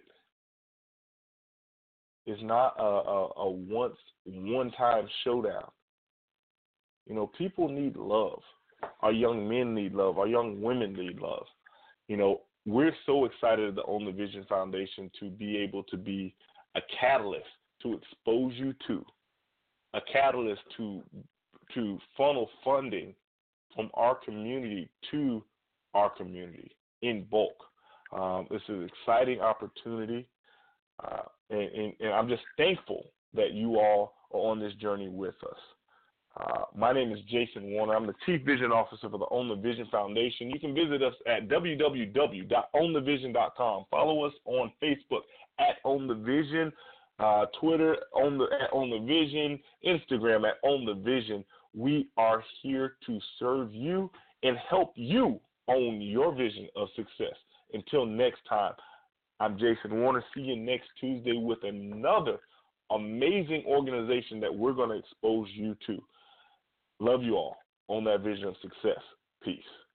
It's not a, a, a once, one-time showdown. You know, people need love. Our young men need love. Our young women need love. You know, we're so excited at the Own the Vision Foundation to be able to be a catalyst to expose you to, a catalyst to to funnel funding from our community to our community in bulk. Um, this is an exciting opportunity, uh, and, and, and I'm just thankful that you all are on this journey with us. Uh, my name is Jason Warner. I'm the Chief Vision Officer for the Own the Vision Foundation. You can visit us at w w w dot own the vision dot com. Follow us on Facebook at Own the Vision, uh, Twitter on the at Own the Vision, Instagram at Own the Vision. We are here to serve you and help you own your vision of success. Until next time, I'm Jason Warner. See you next Tuesday with another amazing organization that we're going to expose you to. Love you all on that vision of success. Peace.